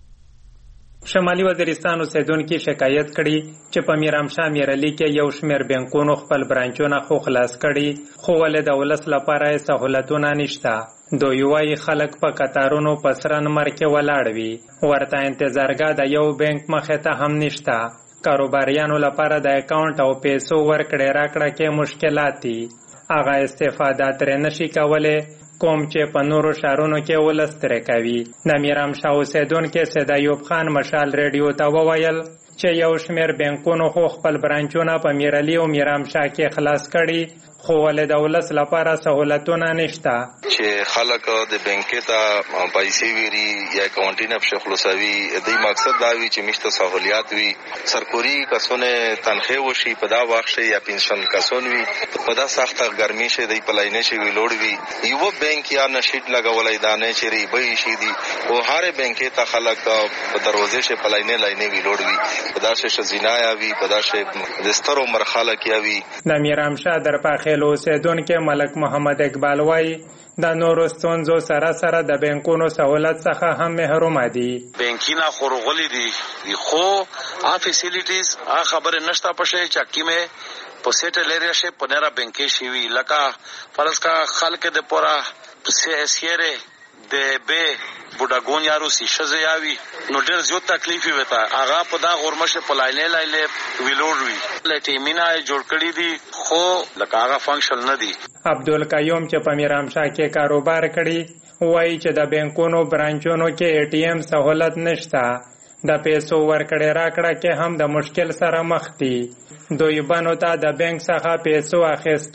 شمالي وزیرستان اوسیدونکو شکایت کړي چې په میرامشاه میرعلي کې یو شمېر بانکونو خپل برانچونه خو خلاص کړي خو ولې د ولس لپاره سہولتونه نشته. دوی وايي خلک په قطارونو په سره نمبر کې ولاړ وي ورته انتظارګاه د یو بانک مخې ته هم نشته. کاروباریانو لپاره د اکاونټ او پیسو ورکړې راکړه کې مشکلات دي. هغه استفاده ترې نشي کولی کوم چې په نورو شهرونو کې ولس ترې کوي. د میرامشاه اوسیدونکو سید ایوب خان مشال ریډیو ته وویل چې یو شمېر بانکونو خو خپل برانچونه په میرعلي او میرامشاه کې خلاص کړي خو ولې د ولس لپاره سہولتونه نشته. چې خلک د بانکې ته پیسې ویري یا اکاونټینه په خلاصوي د مقصد دا وی چې مشته سہولیات وي سرکوري کسونه تنخواه وشي په دا وخت یا پنشن کسون وي په دا سخت ګرمي شي د پلاینه شي ویلوړ وي یو بانک یا نشید لګولای دانه چې ریبي شي دي او هر بانکې ته خلک په دروازه شي پلاینه لاینه ویلوړ وي په دا شي زینایا وي په دا شي د سترو مرحله کې وي. د میرامشاه درپاخې اوسیدونکو ملک محمد اقبال وايي د نورو ستونزو سره سره د بانکونو سہولت څخه هم محروم دي. بانکینا خورغلي دي خو ا فیسیلیټیز ا خبره نشته پښه چاکیمه په سیټل ایریا شي پنيرا بانکې شي وی لکه فرض کا خلک د پورا سیره د به بوډاګون یارو سی شزه یاوي نو ډېر زیات تکلیفي وتا هغه په دا غورمشه پلاینه لایله ویلوړ وی لټی مینا جوړ کړی دي خو لکه هغه فنکشن نه دي. عبدالقیوم چې په میرامشاه کې کاروبار کړي وایي چې د بانکونو برانچونو کې اے ټی ایم سہولت نشته. د پیسو ورکړې راکړه کې هم د مشکل سره مخ دي. دوی بانو ته د بانک څخه پیسو اخیستو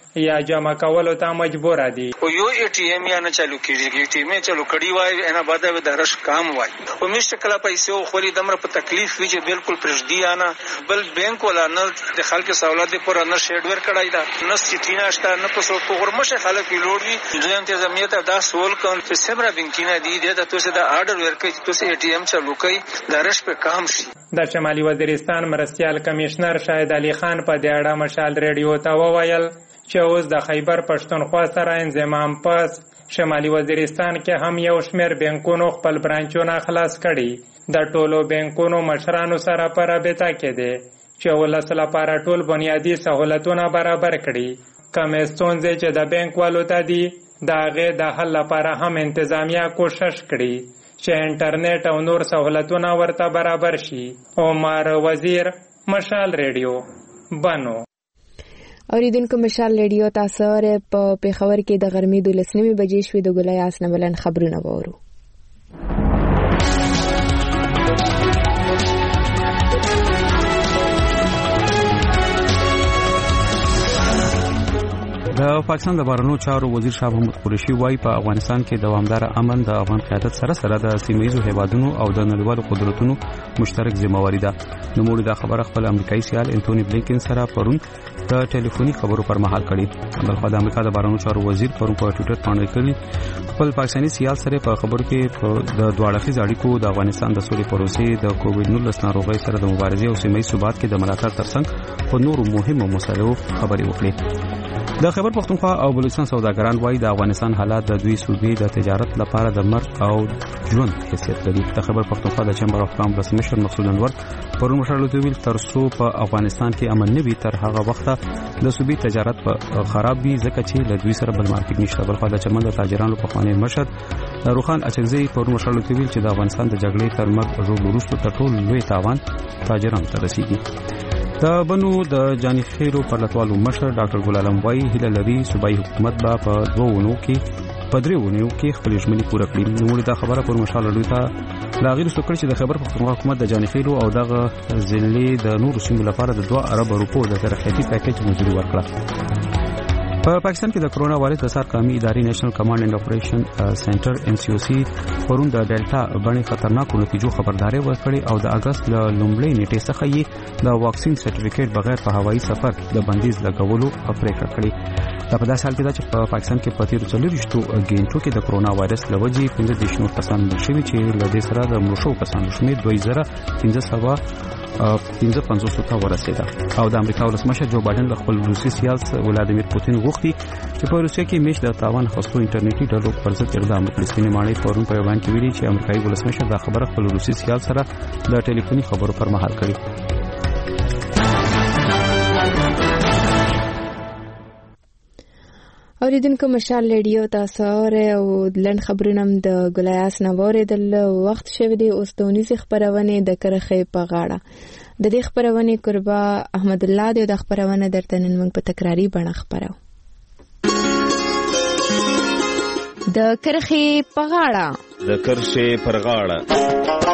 یا جمع کولو ته مجبور دي. یو ای ټی ایم یا نه چالو کیږي، ای ټی ایم چالو کړي وای نه بعد به درش کام وای او مشته کله پیسې خو خوري دمر په تکلیف وی چې بالکل پرشدي انا بل بانک ولا نه د خلک سہولت پر نه شیډور کړای دا نه سټینا شته نه په څو پرمشه خلک لوړوي دوی انتظامیت دا سوال کوم چې سمرا بانکینه دی د تاسو د آرډر ورکړي چې تاسو ای ټی ایم چالو کړئ درش په کام شي. د شمالي وزیرستان مرستیال کمشنر شاهد علي خان په دې اړه مشال ریډیو ته وویل چې اوس د خیبر پښتونخوا سره انضمام پس شمالي وزیرستان کې هم یو شمېر بانکونو خپل برانچونه خلاص کړي. د ټولو بانکونو مشرانو سره په رابطه کې دي چې ولس لپاره ټول بنیادي سہولتونه برابر کړي. کومې ستونزې چې د بانک والو ته دي د هغې د حل لپاره هم انتظامیه کوشش کړي چې انټرنیټ او نور سہولتونه ورته برابر شي. عمر وزیر، مشال ریډیو، بنو. اوریدونکو مشال ریډیو تاسو په پیښور کې د غرمې 12 بجې شوې د ګلایاس نملن خبرونه وورو. د پاکستان د بهرنیو چارو وزیر شاه محمود قریشي وايي په افغانستان کې دوامدار امن د افغان قیادت سره د سیمه‌ییزو هیوادونو او د نړیوالو قدرتونو مشترک ذمہواری ده. نوموړي دا خبره خپل امریکایي سیال انټونی بلینکن سره پرون د ټلیفوني خبرو پر مهال کړې. بلخو د امریکا د بهرنیو چارو وزیر پرون په ټوئیټر باندې کړی خپل پاکستاني سیال سره په خبرو کې د دواړه اړیکو د افغانستان د سولې پروسې د کووډ-19 ناروغۍ سره د مبارزې او سیمه‌ییز ثبات کې د ملاتړ ترڅنګ په نورو مهمو مسایلو خبرې وکړي. د خیبر پښتونخوا او بلوچستان سوداګران وايي د افغانستان حالات د دوی صوبې د تجارت لپاره د مرګ او ژوند حیثیت لري. د خیبر پښتونخوا د چمبر اف کامرس مشر مقصود انور پرون مشرلو ویل ترڅو په افغانستان کې امن نه وي تر هغه وخت د صوبې تجارت په خراب وي ځکه چې له دوی سره بل مارکیټ نشته. بلخو د چمن د تاجرانو په خوانی مشر روخان اچنزي پرون مشرلو ویل چې د افغانستان د جګړې تر مرګ وروسته تر ټولو لوی تاوان تاجرانو ته رسیدي. د بنو د جاني خیرو پرلتوالو مشر ډاکټر ګل عالم وايي هیله لري صوبایي حکومت به په 2 ونو کې 3 ونو کې خپل ژمنې پوره کړي. نو دا خبره پر مشال لوي ته لاغیر سو کړی چې د خبر پښتونخوا حکومت د جاني خیرو او دغه ځلې د نورو سیمو لپاره د 2 ارب روپو د ترخیصي پیکیج منځوري ورکړه. په پاکستان کې د کرونا وایرس د سرکاري ادارې نېشنل کمانډ اینڈ اپریشن سنټر NCOC پرون د ډیلټا باندې خطرناکو نتیجو خبرداري ورکړي او د اگست ل لومړۍ نیټې څخه یې د واکسین سرټیفیکیټ بغیر په هوایي سفر د بندیز لګولو پریکړه کړې. دا په داسې حال کې ده چې په پاکستان کې په تیرو 40 غینټو کې د کرونا وایرس لوجې 15 کسان مړ شوي چې له دې سره د مړو شوو کسانو شمېر 2550 ته ورسېده. او د امریکا ولسمشر جو بایدن له خپل روسي سیال ولادیمیر پوتین غوښتي چې په روسیه کې میش د تاوان خاصو انټرنیټي ډلو پر ضد اقدام وکړي. سپینې ماڼۍ پرون په بیان کې ویلي چې امریکایي ولسمشر دا خبره خپل روسي سیال سره د ټلیفوني خبرو پر مهال کړې. اوریدونکو مشال ریډیو تاسو او لن خبرونه د ګلایاس نوورې د وخت شوه دی اوس دونیزي خبرونه د کرخه په غاړه د دې خبرونه قربا احمد الله د خبرونه درته نن موږ په تکراری بڼه خبرو. د کرخه په غاړه د کرخه پر غاړه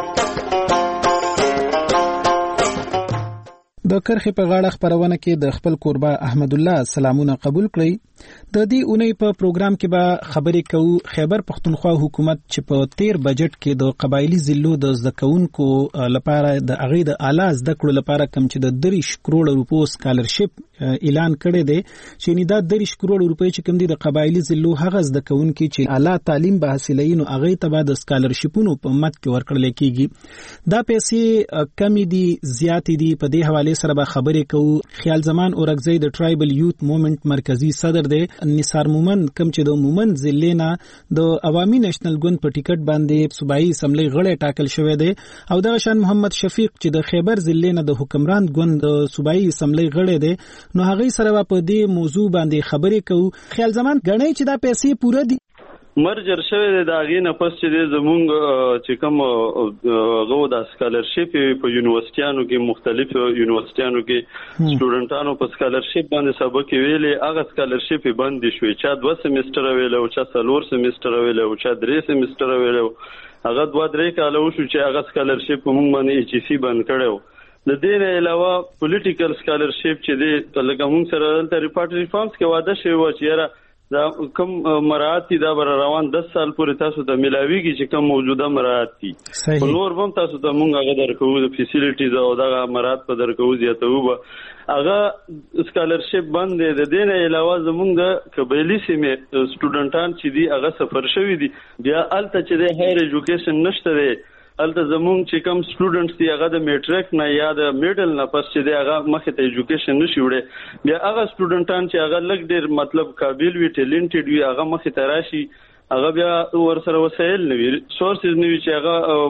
د کرخه په غاړه خبرونه کې د خپل قربا احمد الله سلامونه قبول کړئ. د دې اونۍ په پروګرام کې به خبرې کوو خیبر پښتونخوا حکومت چې په 13 بجټ کې د قبایلی ضلعو د زدکونکو لپاره د اغې د اعلی زده کړو لپاره کم چې د 3 کروڑ روپو سکالرشپ اعلان کړی دی چې نه د 3 کروڑ روپۍ چې کم دي د قبایلی ضلعو هغه زدکونکو چې اعلی تعلیم به حاصلین او اغې ته به د سکالرشپونو په مت کې ورکړل کېږي. دا پیسې کم دي زیات دي په دې حواله سره به خبرې کوو. خیال زمان اورګزی د ټرایبل یوت موومېنټ مرکزی صدر دی. نثار مومن کم چې د مومن ضلع نه د عوامي نېشنل ګوند په ټیکټ باندې صوبایي اسمبلی غړی ټاکل شوی دی او دغه شان محمد شفیق چې د خیبر ضلع نه د حکمران ګوند د صوبایي اسمبلی غړی دی. نو هغه سره په دې موضوع باندې خبرې کوو. خیال زمان غنی چې دا پیسې پوره دي مرجر شوی دی دا غي نه پس چې زمونږ چې کوم غو د سکالرشپ په یونیورسيټانو کې مختلف یونیورسيټانو کې سټوډنټانو په سکالرشپ باندې سبق ویلې هغه سکالرشپ بند شوی چا 2 سیمستر ویل او چا 4 سیمستر ویل او چا 3 سیمستر ویل هغه 2-3 کال وشو چې هغه سکالرشپ موږ باندې HEC بند کړو. د دې نه علاوه پولیټیکل سکالرشپ چې دی لکه موږ سره د ریپورټ ریفارمز کې واده شوی و چې یاره دا کوم مراحت دا بر روان 10 سال پورې تاسو ته ملاويږي چې کوم موجوده مراحت دي نور هم تاسو ته موږ هغه درکو د فیسیلیټیز او دا مراحت په درکو زیاتو هغه سکالرشپ باندې د دې نه علاوه زموږ د قبایلی سیمه سټوډنټان چې دي هغه سفر شوی دي بیا الته چې د هایر ایجوکیشن نشته دی الته زموږ چې کوم سټوډنټس دي هغه د میټریک نه یا د میډل نه پس چې دی هغه مخه ته ایجوکیشن نشي وړي بیا هغه سټوډنټان چې هغه لږ ډیر مطلب قابل وي ټیلنټډ وي هغه مخه ته راشي هغه بیا ور سره وسایل نه وي سورسز نه وي چې هغه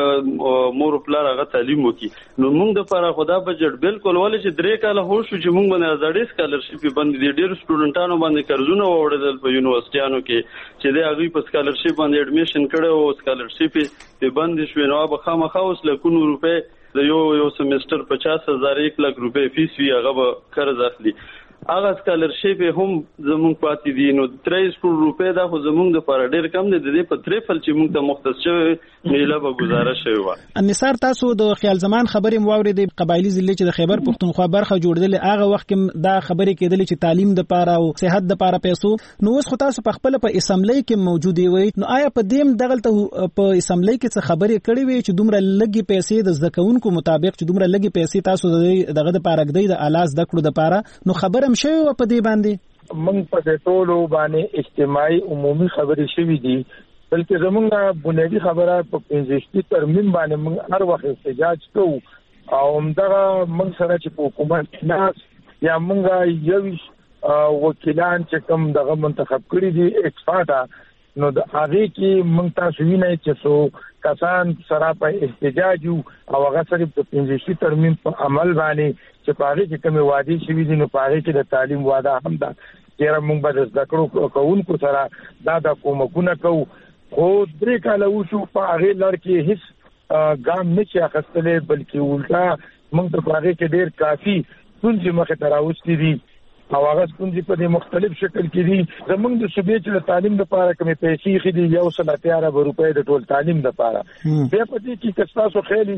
باندې مور پلار هغه تعلیم وکي نو موږ د لپاره خدا بجټ بالکل ولې چې 3 کال هو شو چې موږ باندې ازادي سکالرشپ باندې ډیر سټوډنټانو باندې قرضونه وړل په یونیورسيټانو کې چې د هغه په سکالرشپ باندې اډمیشن کړو او سکالرشپ په باندې شو نو به خامخا اوس لکونو روپے د یو سیمستر 50,000 1 لک روپے فیس وی هغه به قرض اخلي هغه سکالرشپ هم زموږ پاتې دي نو 300 روپے دا خو زموږ د پر ډیر کم دي د دې په تریفل چې موږ ته مختص شوی نیله به گزارش شوی و انصار تاسو د خیال زمان خبرې مواورې د قبایلی ضلع چې د خیبر پښتونخوا برخه جوړدل هغه وخت کې دا خبرې کېدل چې تعلیم د پاره او صحت د پاره پیسو نو اوس خو تاسو په خپل په اسمبلی کې موجود وي نو آیا په دیم دغلته په اسمبلی کې څه خبرې کړې وي چې دومره لګي پیسې د زکونکو مطابق چې دومره لګي پیسې تاسو دغه د پاره کېدی د الاز د کړو د پاره نو خبره شوی په دې باندې موږ په ټولو باندې اجتماعي عمومي خبرې شوې دي بلکې زمونږه بنیادی خبره په 15 ترمیم باندې موږ هر وخت احتجاج کوو او همدغه موږ سره چې په حکومت ناس یا موږ یو وکیلان چې کوم دغه منتخب کړي دي اکسپاټا نو د هغه کې موږ تاسو وینئ چې سو کسان سره په احتجاج او هغه سره په 15 ترمیم په عمل باندې چې پاره کې کومه وادي شوې دي نو پاره کې د تعلیم واده هم ده چې موږ به د ذکرو کوونکو سره دا د کومکونه کوو خو 3 کال وشو په هغه لړ کې هیڅ ګام نه چې اخستلې بلکې الټا موږ د پاره کې ډیر کافي څنګه مخه تراوستي دي او هغه څنګه په مختلف شکل کې دي زمونږ د صوبې چې د تعلیم لپاره کومې پیسې خېدي 113 روپۍ د ټول تعلیم لپاره بیا په دې کې کستاسو خېلي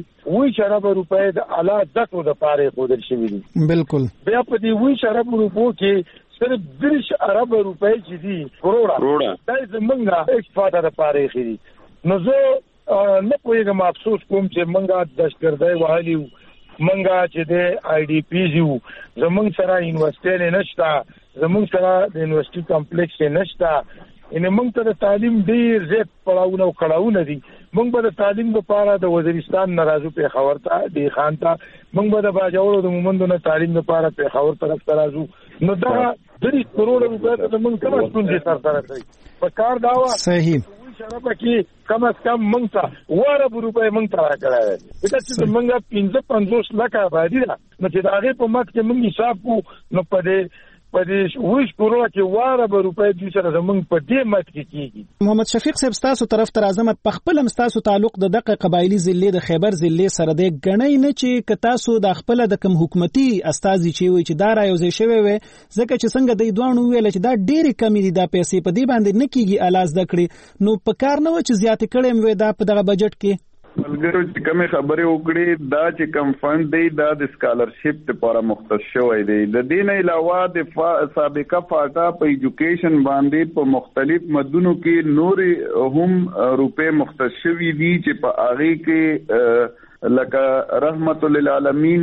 1 روپۍ د اعلی ذکر لپاره خودل شوی دي بالکل بیا په دې 1 روپو کې صرف 10 روپۍ چې دي کروڑه دا زمونږه ایکسپورټ لپاره خېدي نو زه نه پوهیږم افسوس کوم چې مونږه دشتګردای وهالیو منګه چې د آی ډی پی یو زمونږ سره یونیورسيټي نشتا زمونږ سره د یونیورسيټي کمپلیکس نشتا ان موږ ته تعلیم ډیر زیات پړاوونه او کړهونه دي موږ به تعلیم لپاره د وزیرستان ناراضو په خبر ته دی خان ته موږ به د باجوړو د مومندونو تعلیم لپاره په خبر طرف ترازو نو دا 3 کروڑ روپے د موږ کوم څنګه سره کوي په کار داوا صحیح شرابه کې کم از کم موږ ته 1 روپۍ موږ ته راکړای دا چې موږ 55 لک آبادی ده نو چې دا غي په مات کې موږ حساب کو نو په دې وښ کروڑه کې 1 روپۍ د سره موږ په دې مات کې کیږي محمد شفیق صاحب تاسو طرف تر اعظم په خپل تاسو تعلق د دغه قبایلی ضلع د خیبر ضلع سره د غنۍ نه چې ک تاسو د خپل د کوم حکومتي استازي چې وي چې دا رايوځي شوی وي ځکه چې څنګه د دوانو ویل چې دا ډېری کمی دي د پیسې په دې باندې نه کیږي الاز دکړي نو په کار نه و چې زیات کړم وي دا په دغه بجټ کې ملګرو چې کومه خبره وکړي دا چې کم فند دی دا د سکالرشپ لپاره مختص شوی دی د دین علاوه د سابقه فاټا په ایجوکیشن باندې په مختلف مدونو کې نور هم روپے مختص شوی دي چې په هغه کې لکه رحمت للعالمین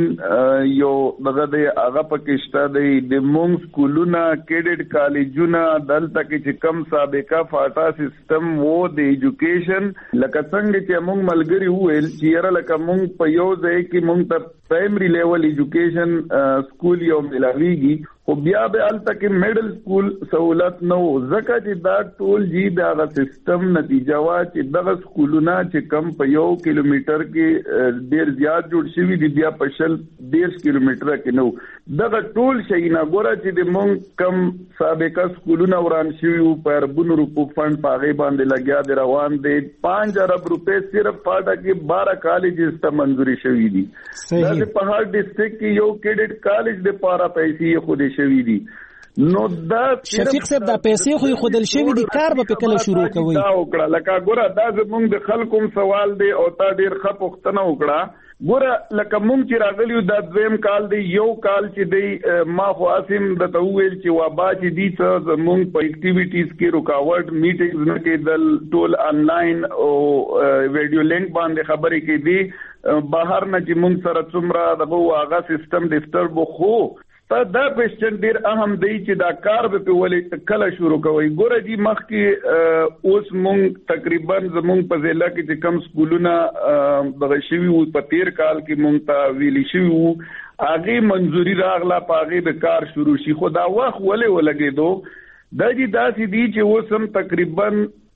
یو دغه د هغه پکشته د مونږ سکولونه کیډټ کالجونه دلته کې چې کم سابقه فاټا سیستم وو د ایجوکیشن لکه څنګه چې مونږ ملګری وویل چې یاره لکه مونږ په یو ځای کې مونږ ته پرایمري لیول ایجوکیشن سکول یو ملاویږي خو بیا به الته کې میډل سکول سہولت نو زکه چې دا ټول جی دا سیستم نتیجه وا چې دغه سکولونه چې کم په 1 کیلومتر کې ډیر زیات جوړ شوی دي بیا په 1.5 کیلومتر کې نو دغه ټول شي نه ګوره چې د مونږ کم سابقه سکولونه وران شوی په اربونو روپو فند پاغي باندې لګیا دی روان دي 5 ارب روپے صرف فاټا کې 12 کالجز ته منځوري شوی دي د پهاړ ډیسټریکټ کې یو کیډټ کالج د پاره پیسې خو شوی دي نو دا شفیق صاحب دا پیسې خو خودل شوی دي کار به کله شروع کوي دا وکړه لکه ګوره دا زمونږ د خلکو سوال دی او تا ډیر ښه پوښتنه وکړه ګوره لکه مونږ چې راغلیو دا دویم کال دی یو کال چې دی ما خو اسیم د توویل چې وبا چې دی څه زمونږ په اکټیویټیز کې رکاوټ میټینګز نه کېدل ټول آنلاین او ویډیو لینک باندې خبرې کېدي بهر نه چې مونږ سره څومره دغه هغه سیستم ډیسټرب خو دا کوېسچن ډیر اهم دی چې دا کار به په ولې کله شروع کوي ګوره جی مخکې اوس مونږ تقریبا زمونږ په ضلع کې چې کم سکولونه دغه شوي وو په تیر کال کې مونږ ته ویلي شوي وو هغې منظوري راغله په هغې به کار شروع شي خو دا وخت ولې ولګېدو دا جی داسې دي چې اوس هم تقریبا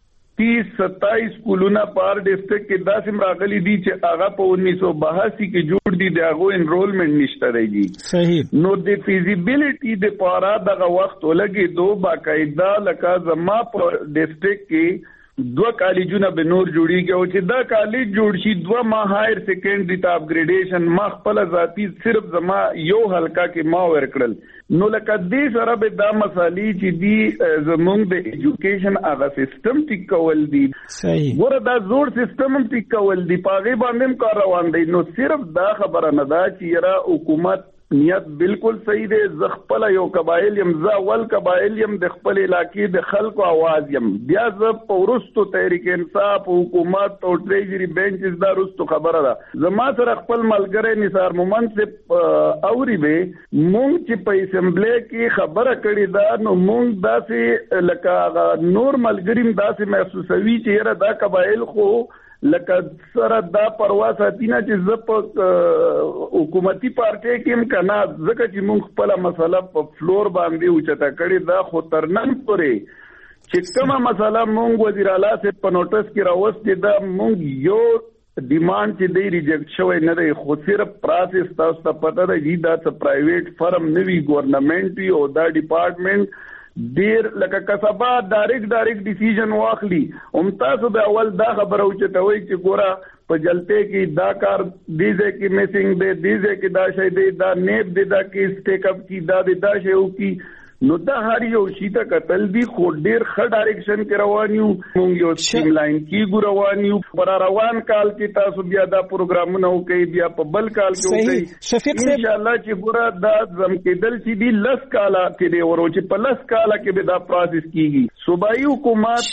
30-27 سکولونه پر ډیسټریکټ کې داسې راغلي دي چې هغه په 1982 کې جوړ دي دغه انرولمنٹ نشته دی صحیح نو د فیزیبিলিټي د پاره دغه وخت ولګي دو باقاعده لکه زما په ډیسټریکټ کې 2 کالجونه به نور جوړیږي او چې دا کالج جوړ شي 2 ما هایر سیکنډري ته اپګریډیشن ما خپل ذاتی صرف زما یو حلقه کې ما ورکړل نو لکه دې سره به دا مسالې چې دی زمونږ د ایجوکیشن هغه سیستم ټیک کول دي صحیح ګوره دا زوړ سیستم هم ټیک کول دي پاغه باندې هم کار روان دی نو صرف دا خبره نه دا چې یرا حکومت نیت بالکل صحیح دی ز خپل یو قبایل یم ز ول قبایل یم د خپل علاقې د خلکو आवाज یم بیا ز پورستو تحریک انصاف حکومت او ټریجری بینچز دا رستو خبره ده زما سره خپل ملګری نثار مومند سے اوري به مونږ چې په اسمبلی کې خبره کړې ده نو مونږ داسې لکه نور ملګریم داسې محسوسوي چې یره دا قبایل خو لکه سره دا پروا ساتینا چې ز په حکومتي پارټي کې هم کنه ځکه چې موږ خپل مسله په فلور باندې اوچته کړې دا خو ترنن پرې چې کومه مسله موږ وزیر اعلی سے په نوټس کې راوستي دا موږ یو ډیماند چې دی ریجیکټ شوی نه دی خو صرف پروسس تاسو ته پته ده دا څه پرایویټ فرم نه وی ګورنمنت او دا ډپارټمنټ ډیر لکه کسبه ډایرکټ ډیسیژن واخلي تاسو به اول دا خبره اوچتوي چې ګوره په جلته کې دا کار دیزه کې میسنګ دی دیزه کې دا شی دی دا نیب دی دا کې سټیک اپ کی دا شی او کی نو دا هر یو شي ته قتل دی خو ډیر ښه ډایرکشن کې روانیو مونږ یو سټریم لاین کې روانیو پر روان کال کې تاسو بیا دا پروګرامونه کوي بیا په بل کال کې کوي ان شاء الله چې ګوره دا زم کېدل چې دی لس کاله کې دی ورو چې په لس کاله کې به دا پروسس کیږي صوبایي حکومت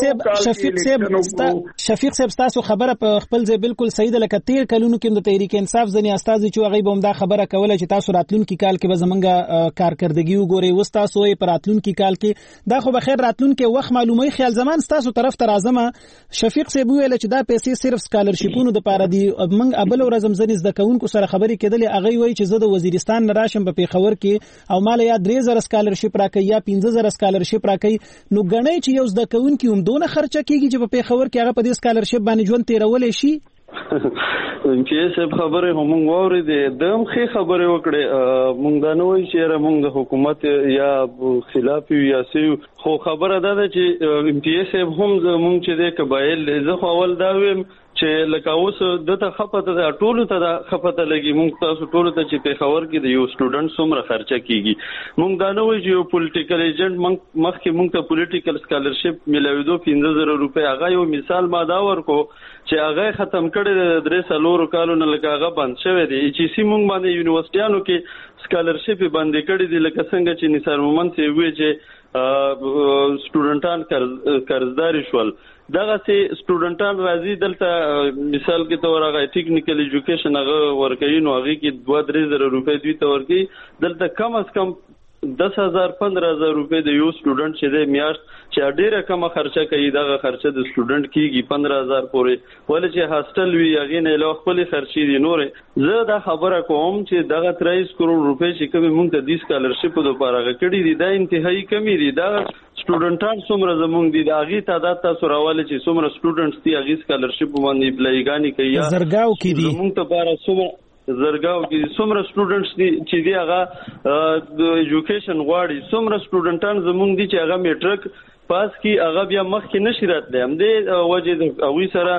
شفیق صاحب تاسو خبره په خپل ځای بالکل صحیح ده لکه تیر کلونو کې د تحریک انصاف ځنی استاد چې هغه به هم دا خبره کوله چې تاسو راتلونکي کال کې به زمونږه کارکردګي وګورئ تاسو یې پر راتلونکي کال کې دا خو بخیر راتلونکي وخت معلومي خیال زمان تاسو طرف ته راځم شفیق صاحب ویل چې دا پیسې صرف سکالرشیپونو د پاره دي موږ ابل ورځم زنیز د کونکو سره خبرې کېدلې هغه وایي چې زه د وزیرستان راشم په پیښور کې او مال یا 3000 سکالرشیپ راکې یا 15000 سکالرشیپ راکې نو غنۍ چې یو د کونکو هم دونه خرچه کیږي چې په پیښور کې هغه په دې سکالرشیپ باندې ژوند تیرولې شي چې سب خبره هم غوړې دي دم خې خبره وکړي مونږ دا نه وایي چې مونږ د حکومت یا خلاف یا سی خو خبره ده چې امتیاز هم مونږ چې د قبایل زه خو اول دا ویم چې لکه اوس دته خپته د ټولو ته د خپته لګي مونږ تاسو ټولو ته چې په خبر کې د یو سټوډنټ څومره خرچه کیږي مونږ دا نه وایي چې یو پولیټیکل ایجنټ مخکې مونږ ته پولیټیکل سکالرشپ ملويدو 15000 روپے هغه یو مثال ما دا ورکو چې هغه ختم کړي د 3 کالونو لکه هغه بند شوی دی چې سی مونږ باندې یونیورسيټانو کې سکالرشپ باندې کړي دي لکه څنګه چې نثار مومند سی وی چې سټوډنټان قرضداري شول دغه سي سټوډنټان راځي دلته مثال کې تور هغه ټیکنیکل ایجوکیشن هغه ورکوي نو هغه کې 2-3000 روپے دوی ته ورکوي دلته کم از کم 10,000-15,000 روپے د یو سټوډنټ چې د میاشت چې ډیره کم خرچه کوي دغه خرچه د سټوډنټ کیږي 15,000 پورې ولې چې هاستل وی هغه نه له خپل خرچي دي نورې زه دا خبره کوم چې دغه 30 کروڑ روپے چې کوم مونږ ته د سکالرشپ لپاره کړي دي دا انتهایی کمی دي دا سټوډنټان څومره زمونږ دي دا غي تعداد تاسو راواله چې څومره سټوډنټس دي هغه سکالرشپ باندې اپلایګانی کوي یا زرګاو کې دي مونږ ته بار زرګاو کې څومره سټوډنټس دي چې دی هغه د ایجوکیشن غواړي څومره سټوډنټان زمونږ دي چې هغه میټرک پاس کی هغه بیا مخ کې نشي راتلی هم دې وجه د اوی سره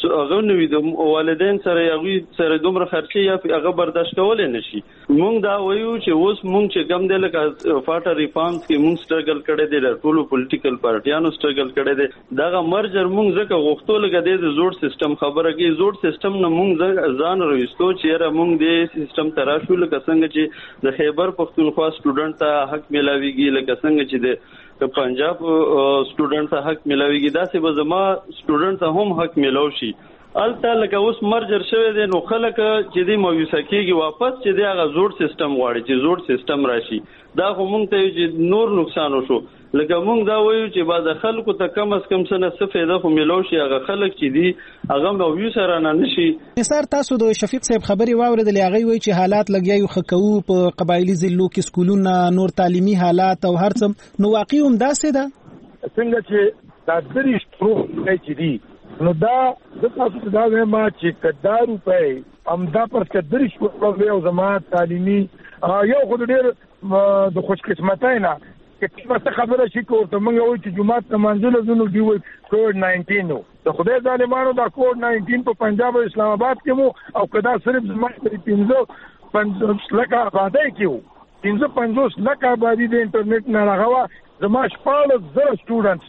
هغه نو د والدین سره هغه سره دومره خرچي یا هغه برداشت کولای نشي. مونږ دا وایو چې اوس مونږ چې کم دی لکه فاټر ریفارمز کې مونږ سټرګل کړی دی، د ټولو پولیټیکل پارټیانو سټرګل کړی دی. دغه مرجر مونږ ځکه غوښتو لکه د زوړ سیستم خبره کې زوړ سیستم نه مونږ ځان راوستو چې را مونږ د سیستم تراشو لکه څنګه چې د خیبر پختونخوا سټوډنټ ته حق ملاويږي، لکه څنګه چې د پنجاب سټوډنټ ته حق ملاويږي، داسې به زما سټوډنټ ته هم حق ملاو شي. الته لکه اوس مرجر شوی دی نو خلک چې دی مایوسه کېږي واپس چې دی هغه زوړ سیستم غواړي چې زوړ سیستم راشي. دا خو مونږ ته چې نور نقصان وشو. لکه مونږ دا وایو چې بعض خلکو ته کم از کم څه څه فایده خو ملو شي، هغه خلک چې دی هغه نو سره نه نشي. نثار تاسو د شفیق صاحب خبري واوریدلې، هغه وایي چې حالات لګیایو خکو په قبایلی ضلعو کې سکولونه، نور تعلیمي حالات او هر څه نو واقعي هم داسې ده څنګه چې دا درې شپږ چې دي نو دا د تاسو دا ما چې کډار روپے امدا پر کډر شپږ او زما تعلیمي یو خو ډېر د خوش قسمتای نه چې څه خبره شي کوته موږ وایو چې جمعه تمنځل زونو دی وي کووډ 19 نو د خدای ظالمانو دا کووډ 19 په پنجاب او اسلام آباد کې مو او کدا صرف زما په 15 لک آبادی کې 15 لک آبادی د انټرنیټ نه راغوا زما 14,000 سټوډنټس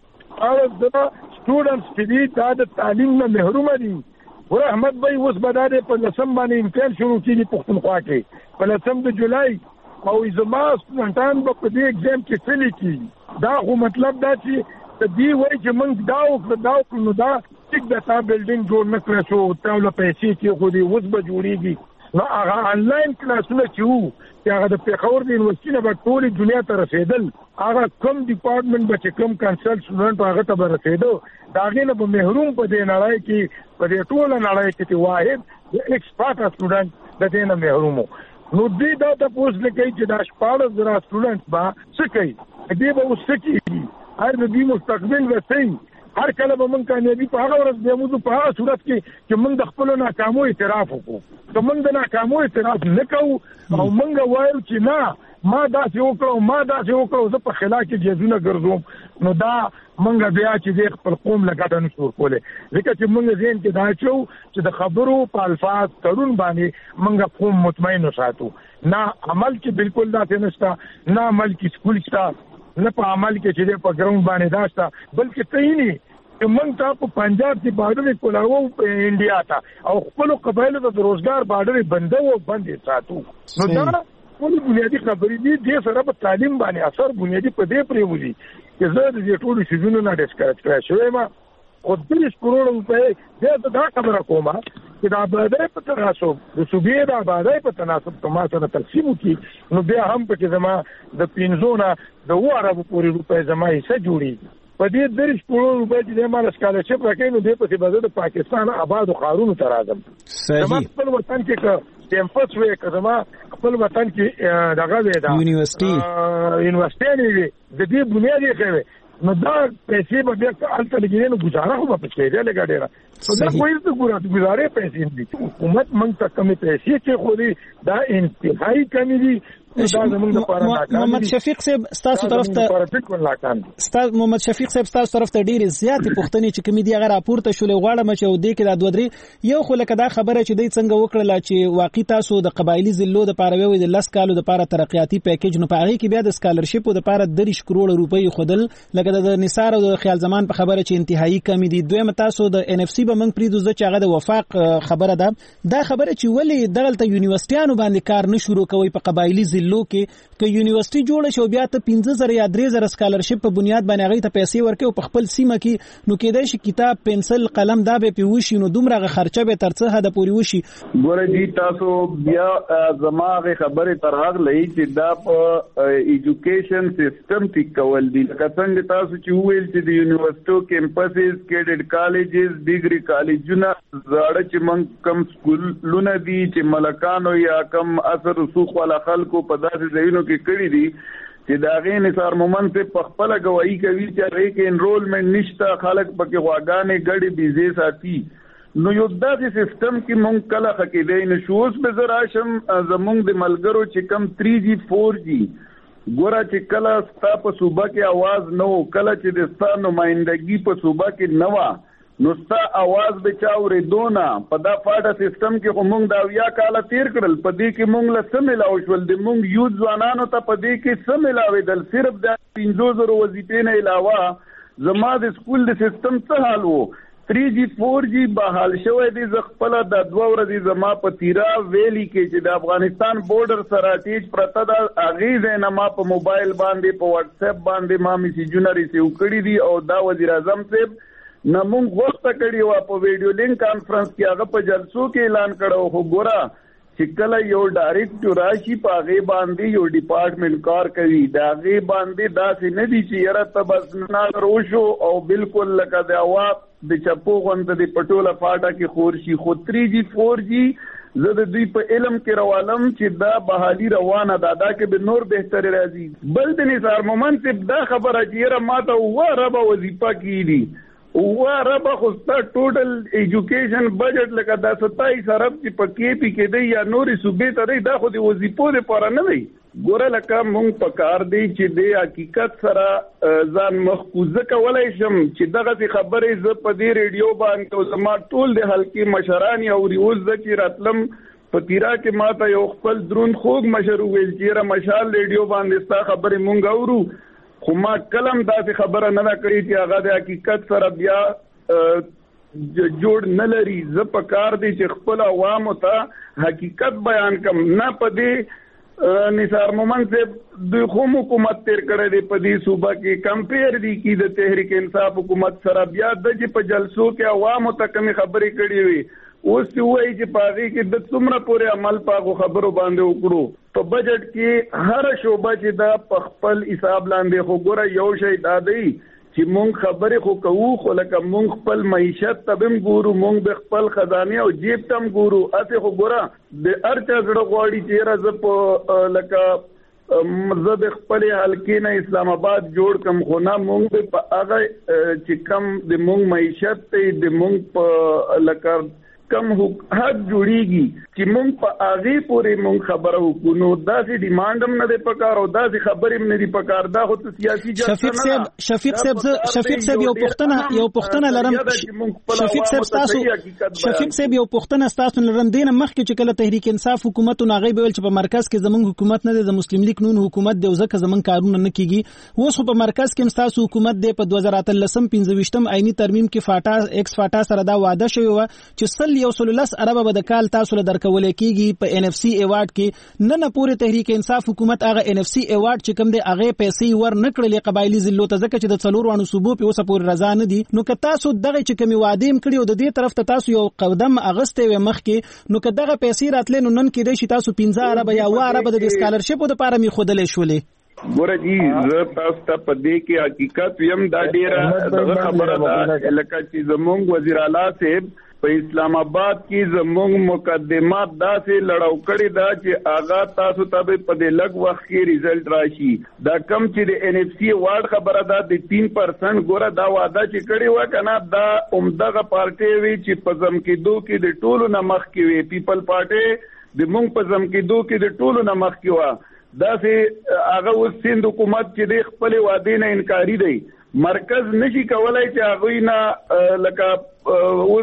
چې دي دا د تعلیم نه محروم دي. ور احمد بھائی اوس بداده په لسم باندې امتحان شروع کیږي پښتونخوا کې په لسم د جولای او زما سټوډنټان په دې ایگزام کې فیل کیږي. دا خو مطلب دا چې دی وایي چې موږ دا نو دا ټیک د تا بلډینګ جوړ نه کړو شو ته له پیسې کې خو دې اوس به جوړیږي. نو هغه انلاین کلاسونه چې وو چې هغه د پیښور د یونیورسيټي نه په ټولې دنیا ته رسیدل، هغه کوم ډپارټمنټ به چې کوم کنسل سټوډنټ هغه ته به رسیدو، دا غي نه به محروم په دې نړۍ کې په دې ټوله نړۍ کې واحد د ایکسپرټ سټوډنټ د دې نه محروم. نو دې دا تاسو لکه چې دا 14,000 سټوډنټ با څه کوي دې به اوس کېږي هر دې مستقبل وسیم هر کله به موږ کامیابی په هغه ورځ به موږ په هغه صورت کې چې موږ د خپل ناکامو اعتراف وکړو. که موږ د ناکامو اعتراف نه کوو او موږ وایو چې نه ما داسې وکړو زه په خلا کې جزونه ګرځوم، نو دا موږ بیا چې خپل قوم لګاټه نشو کولای. ځکه چې موږ ذهن کې دا چې د خبرو په الفاظ تړون باندې موږ قوم مطمئن وساتو. نه عمل کې بالکل داسې نشته، نه عمل کې سکول شته، نه په عمل کې چې په ګراوند باندې داشته، بلکې تېنی چې موږ ته په پنجاب کې بارډر کولاو په انډیا ته او خپل قبایلو د روزګار بارډر بندو او باندې ساتو. نو دا ټول بنیادی خبرې دي د سره په تعلیم باندې اثر بنیادی په دې پریوزي چې زه د ټولو شیزونو نه ډیسکریج کړم شوې ما خو 30 کروڑ روپے دا خبره کومه چې دا آبادی په تناسب د صوبې د آبادی په تناسب تما سره تقسیم کی، نو بیا هم په کې زما د 15 نه د 2 اربو پورې روپے زما حصہ جوړي. په دې 30 کروڑ روپے چې ما سکالرشپ راکې نو دې په څه د پاکستان آباد خارونو تر اعظم زما خپل وطن کې کیمپس وې کزما خپل وطن کې دغه وې دا یونیورسيټي نه د دې بنیادی کوي. نو دا پیسې به بیا الته لګیږي نو گزاره خو په کې دی لګا ډیره دا کوئی څه گزارې پیسې دي. حکومت موږ ته کمی پیسې چې خو دي دا انتهایی کمی دي. محمد شفیق صاحب ستاسو طرف ته محمد شفیق صاحب ستاسو طرف ته ډېر زیاتې پوښتنې چې کومې دي هغه راپورته شولې غواړم چې ودې کې دا 2-3 یو خو لکه دا خبره چې دوی څنګه وکړله چې واقعي تاسو د قبایلی ضلعو د پاره وي د 10 کالو د پاره ترقیاتي پیکیج نو په هغه کې بیا د سکالرشپ د پاره 30 کروڑ روپۍ خودل لکه د نثار او د خیال زمان په خبره چې انتهایی کمی دي. دویم تاسو د ان اف سی به موږ پریدو چې هغه د وفاق خبره ده دا خبره چې ولې دغلته یونیورسيټیانو باندې کار نه شروع کوي په قبایلی ضلعو کې که یونیورسيټي جوړه شو بیا ته 15,000 یا 3,000 سکالرشپ په بنیاد باندې هغه ته پیسې ورکړي او په خپل سیمه کې نو کېدای شي کتاب پنسل قلم دا به پیوشي نو دومره خرچه به ترڅه هدا پوری وشي. ګوره دي تاسو بیا زماغه خبره ترغ لې چې دا په ایجوکیشن سیستم کې کول دي لکه څنګه تاسو چې ویل چې د یونیورسيټو کیمپسز کیډټ کالجز ډیګري کالجونه زړه چې من کم سکولونه دي چې ملکانو یا کم اثر رسوخ والا خلکو په داسې ځایونو کې کړی دي چې دا غي نثار مومن ته په خپل گواہی کوي چې هغه کې انرولمنت نشته، خلک پکې غواګانې ګړې بيزي ساتي. نو یو داسې سیستم کې مونږ کله خکېدای نشو. اوس به زرا شم زمونږ د ملګرو چې کم 3G 4G ګوره چې کله ستا په صوبه کې आवाज نه و، کله چې د ستا نمائندګي په صوبه کې نه و، نو ستا आवाज به چاوري دونا په دا فاټه سیستم کې کومنګ دا ویا کال تیر کړل په دې کې مونږ له سم ملاو شول د مونږ یوز ځوانانو ته په دې کې سم ملاوي دل صرف د 500 وظیفې نه علاوه زما د سکول د سیستم څه حال وو 3G 4G بحال شوی دی زخپله د 2 ورځې زما په تیرا ویلی کې چې د افغانستان بورډر سره ټیچ پرته د اغیزه نه ما په موبایل باندې په واتس اپ باندې ما میسیجونه ریسیو کړی دي او دا وزیر اعظم صاحب نمون وخت کړی و په ویډیو لینک کانفرنس کې هغه په جلسو کې اعلان کړو خو ګورا چې کله یو ډایرکټ راشي په هغه باندې یو ډپارټمنټ کار کوي دا هغه باندې داسې نه دي چې یاره ته بس نه روشو او بالکل لکه د اواز د چپو غوند د پټوله فاټا کې خور شي خو 3G 4G زه د دوی په علم کې روانم چې دا بحالي روانه ده دا کې به نور بهتر راځي بل د نثار مومند دا خبره چې را ماته و رب وظیفه کیدی و رب خو ستا ټوټل ایجوکیشن بجټ لکه دا 27 ارب چې په کې پی کې دی یا نورې صوبې ته دی دا خو د وظیفو لپاره نه دی ګوره لکه مونږ په کار دی چې د حقیقت سره ځان مخکوزه کولی شم چې دغسې خبرې زه په دې ریډیو باندې او زما ټول د حلقې مشران یې اوري اوس زه چې راتلم په تیرا کې ماته یو خپل دروند خوږ مشر وویل چې یاره مشال ریډیو باندې ستا خبرې مونږ اورو خو ما کلم داسې خبره نه ده کړې چې هغه د حقیقت سره بیا جوړ نه لري زه په کار دی چې خپل عوامو ته حقیقت بیان کم نه په دې نثار مومند صاحب دوی خو حکومت تیر کړی دی په دې صوبه کې کمپیر دی کی د تحریک انصاف حکومت سره بیا د چې په جلسو کې عوامو ته کمی خبرې کړې وي اوس وایي چې پاغي کې د څومره پورې عمل پاغو خبرو باندې وکړو په بجټ کې هر شوبه چې دا په خپل حساب لاندې خو ګوره یو شی دا دی چې مونږ خبرې خو کوو خو لکه مونږ خپل معیشت تبم ګورو مونږ به خپل خزانه او جیب تم ګورو اته خو ګوره د ارچا زړه غواړي چې راز په لکه مزد خپل حلقې نه اسلام آباد جوړ کم خو نه مونږ په هغه چې کم د مونږ معیشت ته د مونږ په لکه کم حق جوړیږي چې مونږ په هغه پورې مونږ خبره وکړو نو داسې ډیماند هم نه دی پکار او داسې خبرې هم نه دی پکار دا خو سیاسي جلسه نه شفیق صاحب یو پښتنه لرم شفیق صاحب یو پښتنه تاسو لرم دینه مخکې چې کله تحریک انصاف حکومت او هغه به چې په مرکز کې زمونږ حکومت نه دی د مسلم لیگ نون حکومت دی ځکه زمونږ کارونه نه کیږي اوس خو په مرکز کې تاسو حکومت دی په 2013 15 آئینی ترمیم کې فاټا ایکس فاټا سره دا وعده شوی و چې یو سلولس اربه به د کال تاسو له درکول کېږي په NFC ایوارډ کې نه پورې تحریک انصاف حکومت هغه NFC ایوارډ چې کوم دی هغه پیسې ور نکړلې قبایلی ضلعو ته ځکه چې د څلور وانو صوبو په اوسه پورې رضا نه دي نو که تاسو دغه چې کوم وعده هم کړی او د دې طرف ته تاسو یو قدم اغسته و مخ کې نو که دغه پیسې راتلې نو نن کې دی چې تاسو 15 اربه یا 10 اربه د سکالرشپ لپاره می خودلې شولې ګوره جی زه تاسو ته په دې کې حقیقت یم دا ډیره خبره ده لکه چې زمونږ وزیر اعلی صاحب په اسلام آباد کې زموږ مقدمات داسې لړاو کړی دا چې آغا تاسو ته په دې لږ وخت کې ریزلټ راشي دا کم چې د NFC وارد خبره ده د 3% ګوره دا وعده چې کړی و کنه دا عمدغه پارټي وی چې په ځم کې دوه کې د ټولو نمخ کې وی پیپل پارټي د مونږ په ځم کې دوه کې د ټولو نمخ کې و دا سه هغه اوس سند حکومت چې د خپل وعده نه انکاری دی مرکز نشي کولای چې هغه نه لکه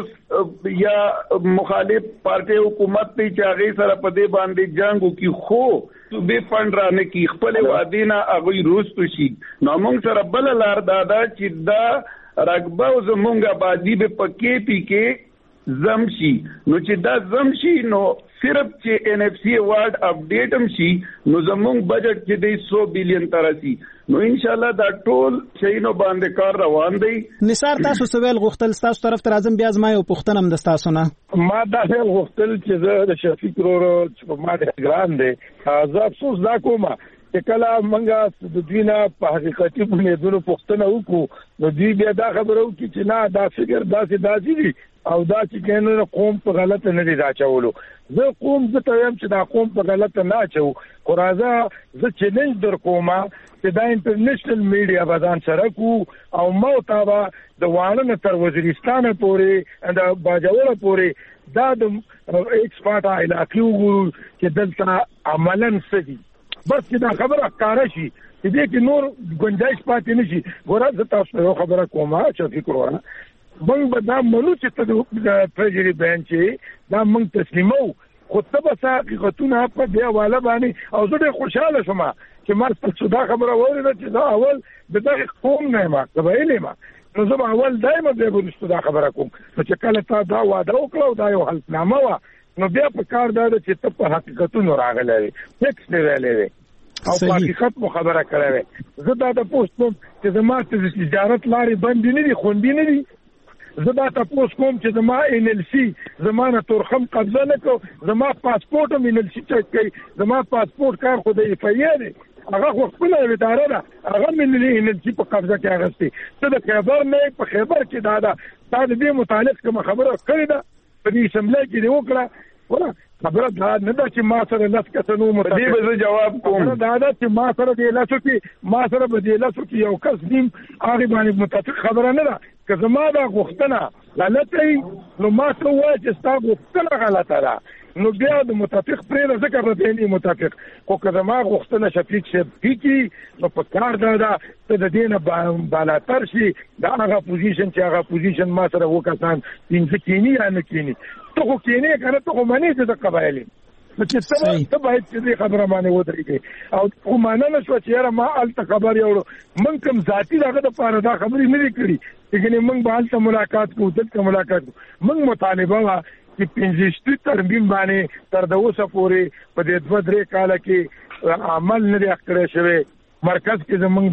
اوس یا مخالف پارټي حکومت ته چې هغه سره په دې باندې جنگ وکي خو صوبې فند را نه کی خپل وعده نه هغه روستو شي نو موږ سره بل لار دادا چې دا رقبه او زمونږ آبادی به پکې پی کې زمشي نو چې دا زمشي نو صرف چې NFC ایوارډ اپډیټ هم شي نو زمونږ بجټ چې دی 100 بلین ترسي نو ان شاء الله دا ټول شینو باندې کار روان دی نثار تاسو سوال غوښتل تاسو طرف تر اعظم بیا ما یو پښتنم د تاسو نه ما دا غوښتل چې زه د شفیق ورو چې ما د ګران دی زه افسوس دا کوم چې کله منګه د دوی نه په حقیقتي بنیادونو پښتنه وکړو نو دوی بیا دا خبرو چې نه دا فکر داسې دي او دا چې کینو قوم په غلطه نه دي راچولو زه قوم زه ته هم چې دا قوم په غلطه نه اچو خو راځه زه چیلنج در کومه چې دا انټرنیشنل میډیا بدان سره کو او مو تابا د وانه تر وزیرستان پورې د باجوړه پورې دا د ایکسپورټ علاقې وګورو چې دلته عملاً سدي بس چې دا خبره ښکاره شي چې دې کې نور گنجائش پاتې نشي ګوره زه تاسو یو خبره کومه چې فکر وره موږ به دا منو چې ته د ټریجري بیان چې دا موږ تسلیمو، خو ته به حقیقتونه په دې حواله باندې. او زه ډېر خوشحاله شوم چې ما ستاسو دا خبره واورېده چې دا اول د دغه قوم نه یم قبایل یم، نو زه به اول دایمه دې ورسته دا خبره کوم. نو چې کله تا دا واده وکړه او دا یو حلفنامه وه، نو بیا په کار دا ده چې ته په حقیقتونو راغلی وې، ټیکس دې ویلی وې او په حقیقت مو خبره کړې وې. زه دا تپوس کوم چې زما د تجارت لارې بندې نه دي، خوندي نه دي. زه دا تپوس کوم چې زما NLC زما نه تورخم قبضه نه کو، زما پاسپورټ هم NLC چک کوي، زما پاسپورټ کار خو د FIA دی، هغه خو خپل اداره ده، هغه مې NLC په قبضه کې اغستې. ته د خیبر نه په خیبر کې دا ده، تا د دې متعلق کوم خبره کړې ده په دې اسمبلی کې دې وکړه. ولا خبره دا نه ده چې ما سره لس کسانو دې به زه جواب کوم. دا ده چې ما سره دې لاسو کې یو کس نیم هغه باندې متفق خبره نه ده. که زما دا غوښتنه غلطه وي نو ما ته ووایه چې ستا غوښتنه غلطه ده، نو بیا د متفق پرېږده، ځکه به بیا متفق. خو که زما غوښتنه شفیق صاحب کېږي نو په کار دا ده ته د دې نه بالاتر شي، د هغه پوزیشن چې هغه پوزیشن ما سره اووه کسان پنځه کېني یا نه کېني. ته خو کېنې که نه، ته خو منې چې د قبایل یم، چې ته باید چې دې خبره باندې ودرېږې. او خو مننه شوه چې یاره ما هلته خبر یوړو، موږ کوم ذاتي د هغه دپاره دا خبرې نه دي کړي، لیکن موږ به هلته ملاقات کوو، دلته ملاقات کوو. موږ مطالبه وه چې 65 ترمیم باندې تر د اوسه پورې په دې 2-3 کاله کې عمل نه دی کړی شوی. مرکز کې زموږ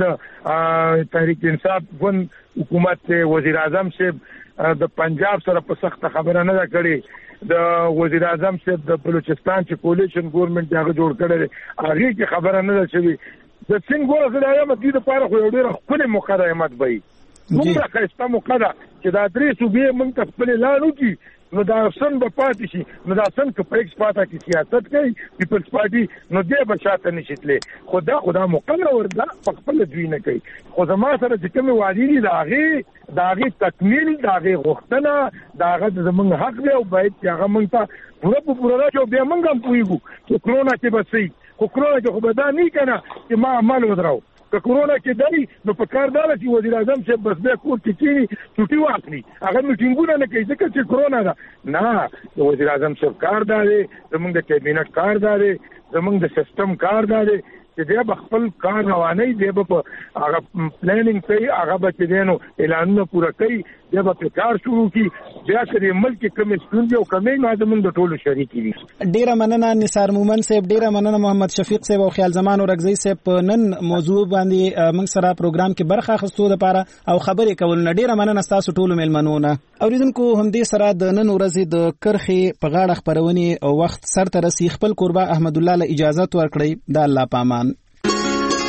د تحریک انصاف ګوند حکومت وزیر اعظم صاحب د پنجاب سره په سخت خبره نه ده کړې. د وزیر اعظم صاحب د بلوچستان چې کولیشن ګورنمنت هغه جوړ کړی هغه کې خبره نه ده شوی. د سنگ ګوره سره یا مدې لپاره خو یو ډېر خپل مقدمت وي، موږ راخسته مقدمه چې دا درې صوبې موږ ته خپل اعلان وکړي، نو دا سن به پاتې شي. نو دا سن که په ایکس پاته کې سیاست کوي پیپلز پارټي، نو دې به شاته نشي تللی. خدا مقرره ورده په خپل دوی نه کوي. خو زما سره چې کومې وعدې دي د هغې تکمیل، د هغې غوښتنه، د هغه زموږ حق دی او باید چې هغه موږ ته پوره په پوره راشي. او بیا موږ هم پوهېږو چې کرونا کې به څه وي، خو کرونا کې خو به دا نه وي که نه چې ما عمل ودراو. که کرونا کې دی نو په کار دا ده چې وزیر اعظم صاحب بس بیا کور کې کېني چوټي واخلي، هغه میټینګونه نه کوي ځکه چې کرونا ده. نه، د وزیر اعظم صاحب کار دا دی، زموږ د کابینټ کار دا دی، زموږ د سیستم کار دا دی چې دی به خپل کار روانوي، دی به په هغه پلانینګ کوي، هغه به چې دی نو اعلانونه پوره کوي، دی به پرې کار شروع کړي. بیا که د ملک کې کومې ستونزې او کمۍ نو زموږ د ټولو شریکې دي. ډېره مننه نثار مومن صاحب، ډېره مننه محمد شفیق صاحب او خیال زمان اورګزی صاحب په نن موضوع باندې موږ سره پروګرام کې برخه اخیستو لپاره او خبرې کولو. ډېره مننه ستاسو ټولو مېلمنو نه. اوریدونکو، همدې سره د نن ورځې د کرښې په غاړه خپرونې او وخت سرته رسي. خپل کوربه احمد الله له اجازه ورکړئ. د الله پامان.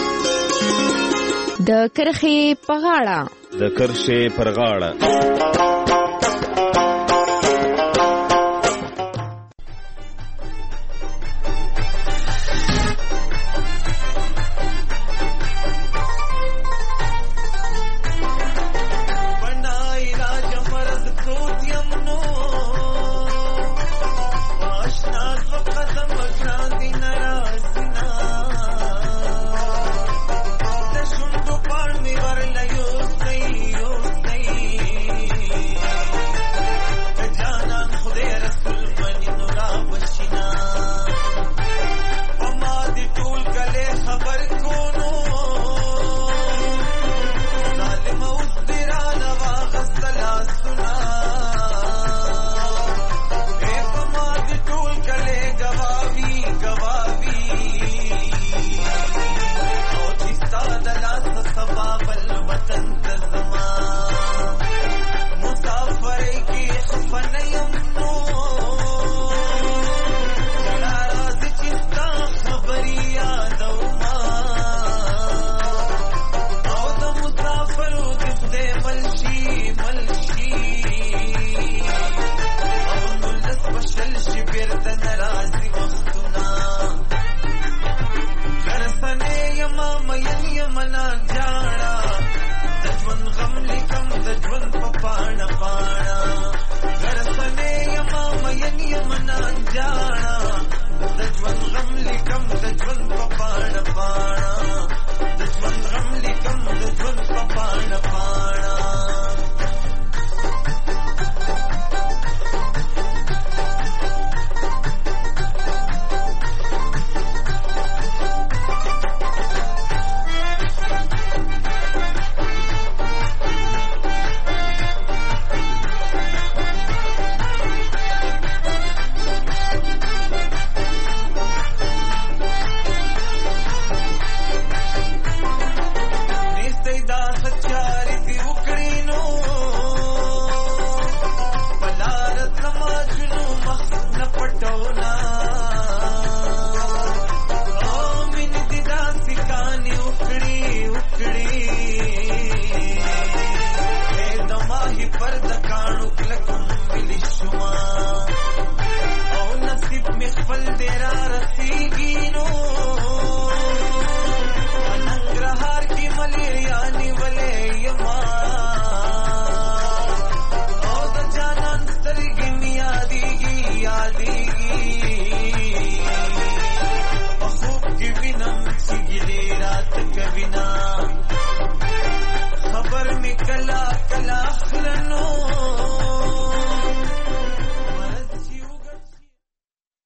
د کرښې په غاړه. د کرښې پر غاړه.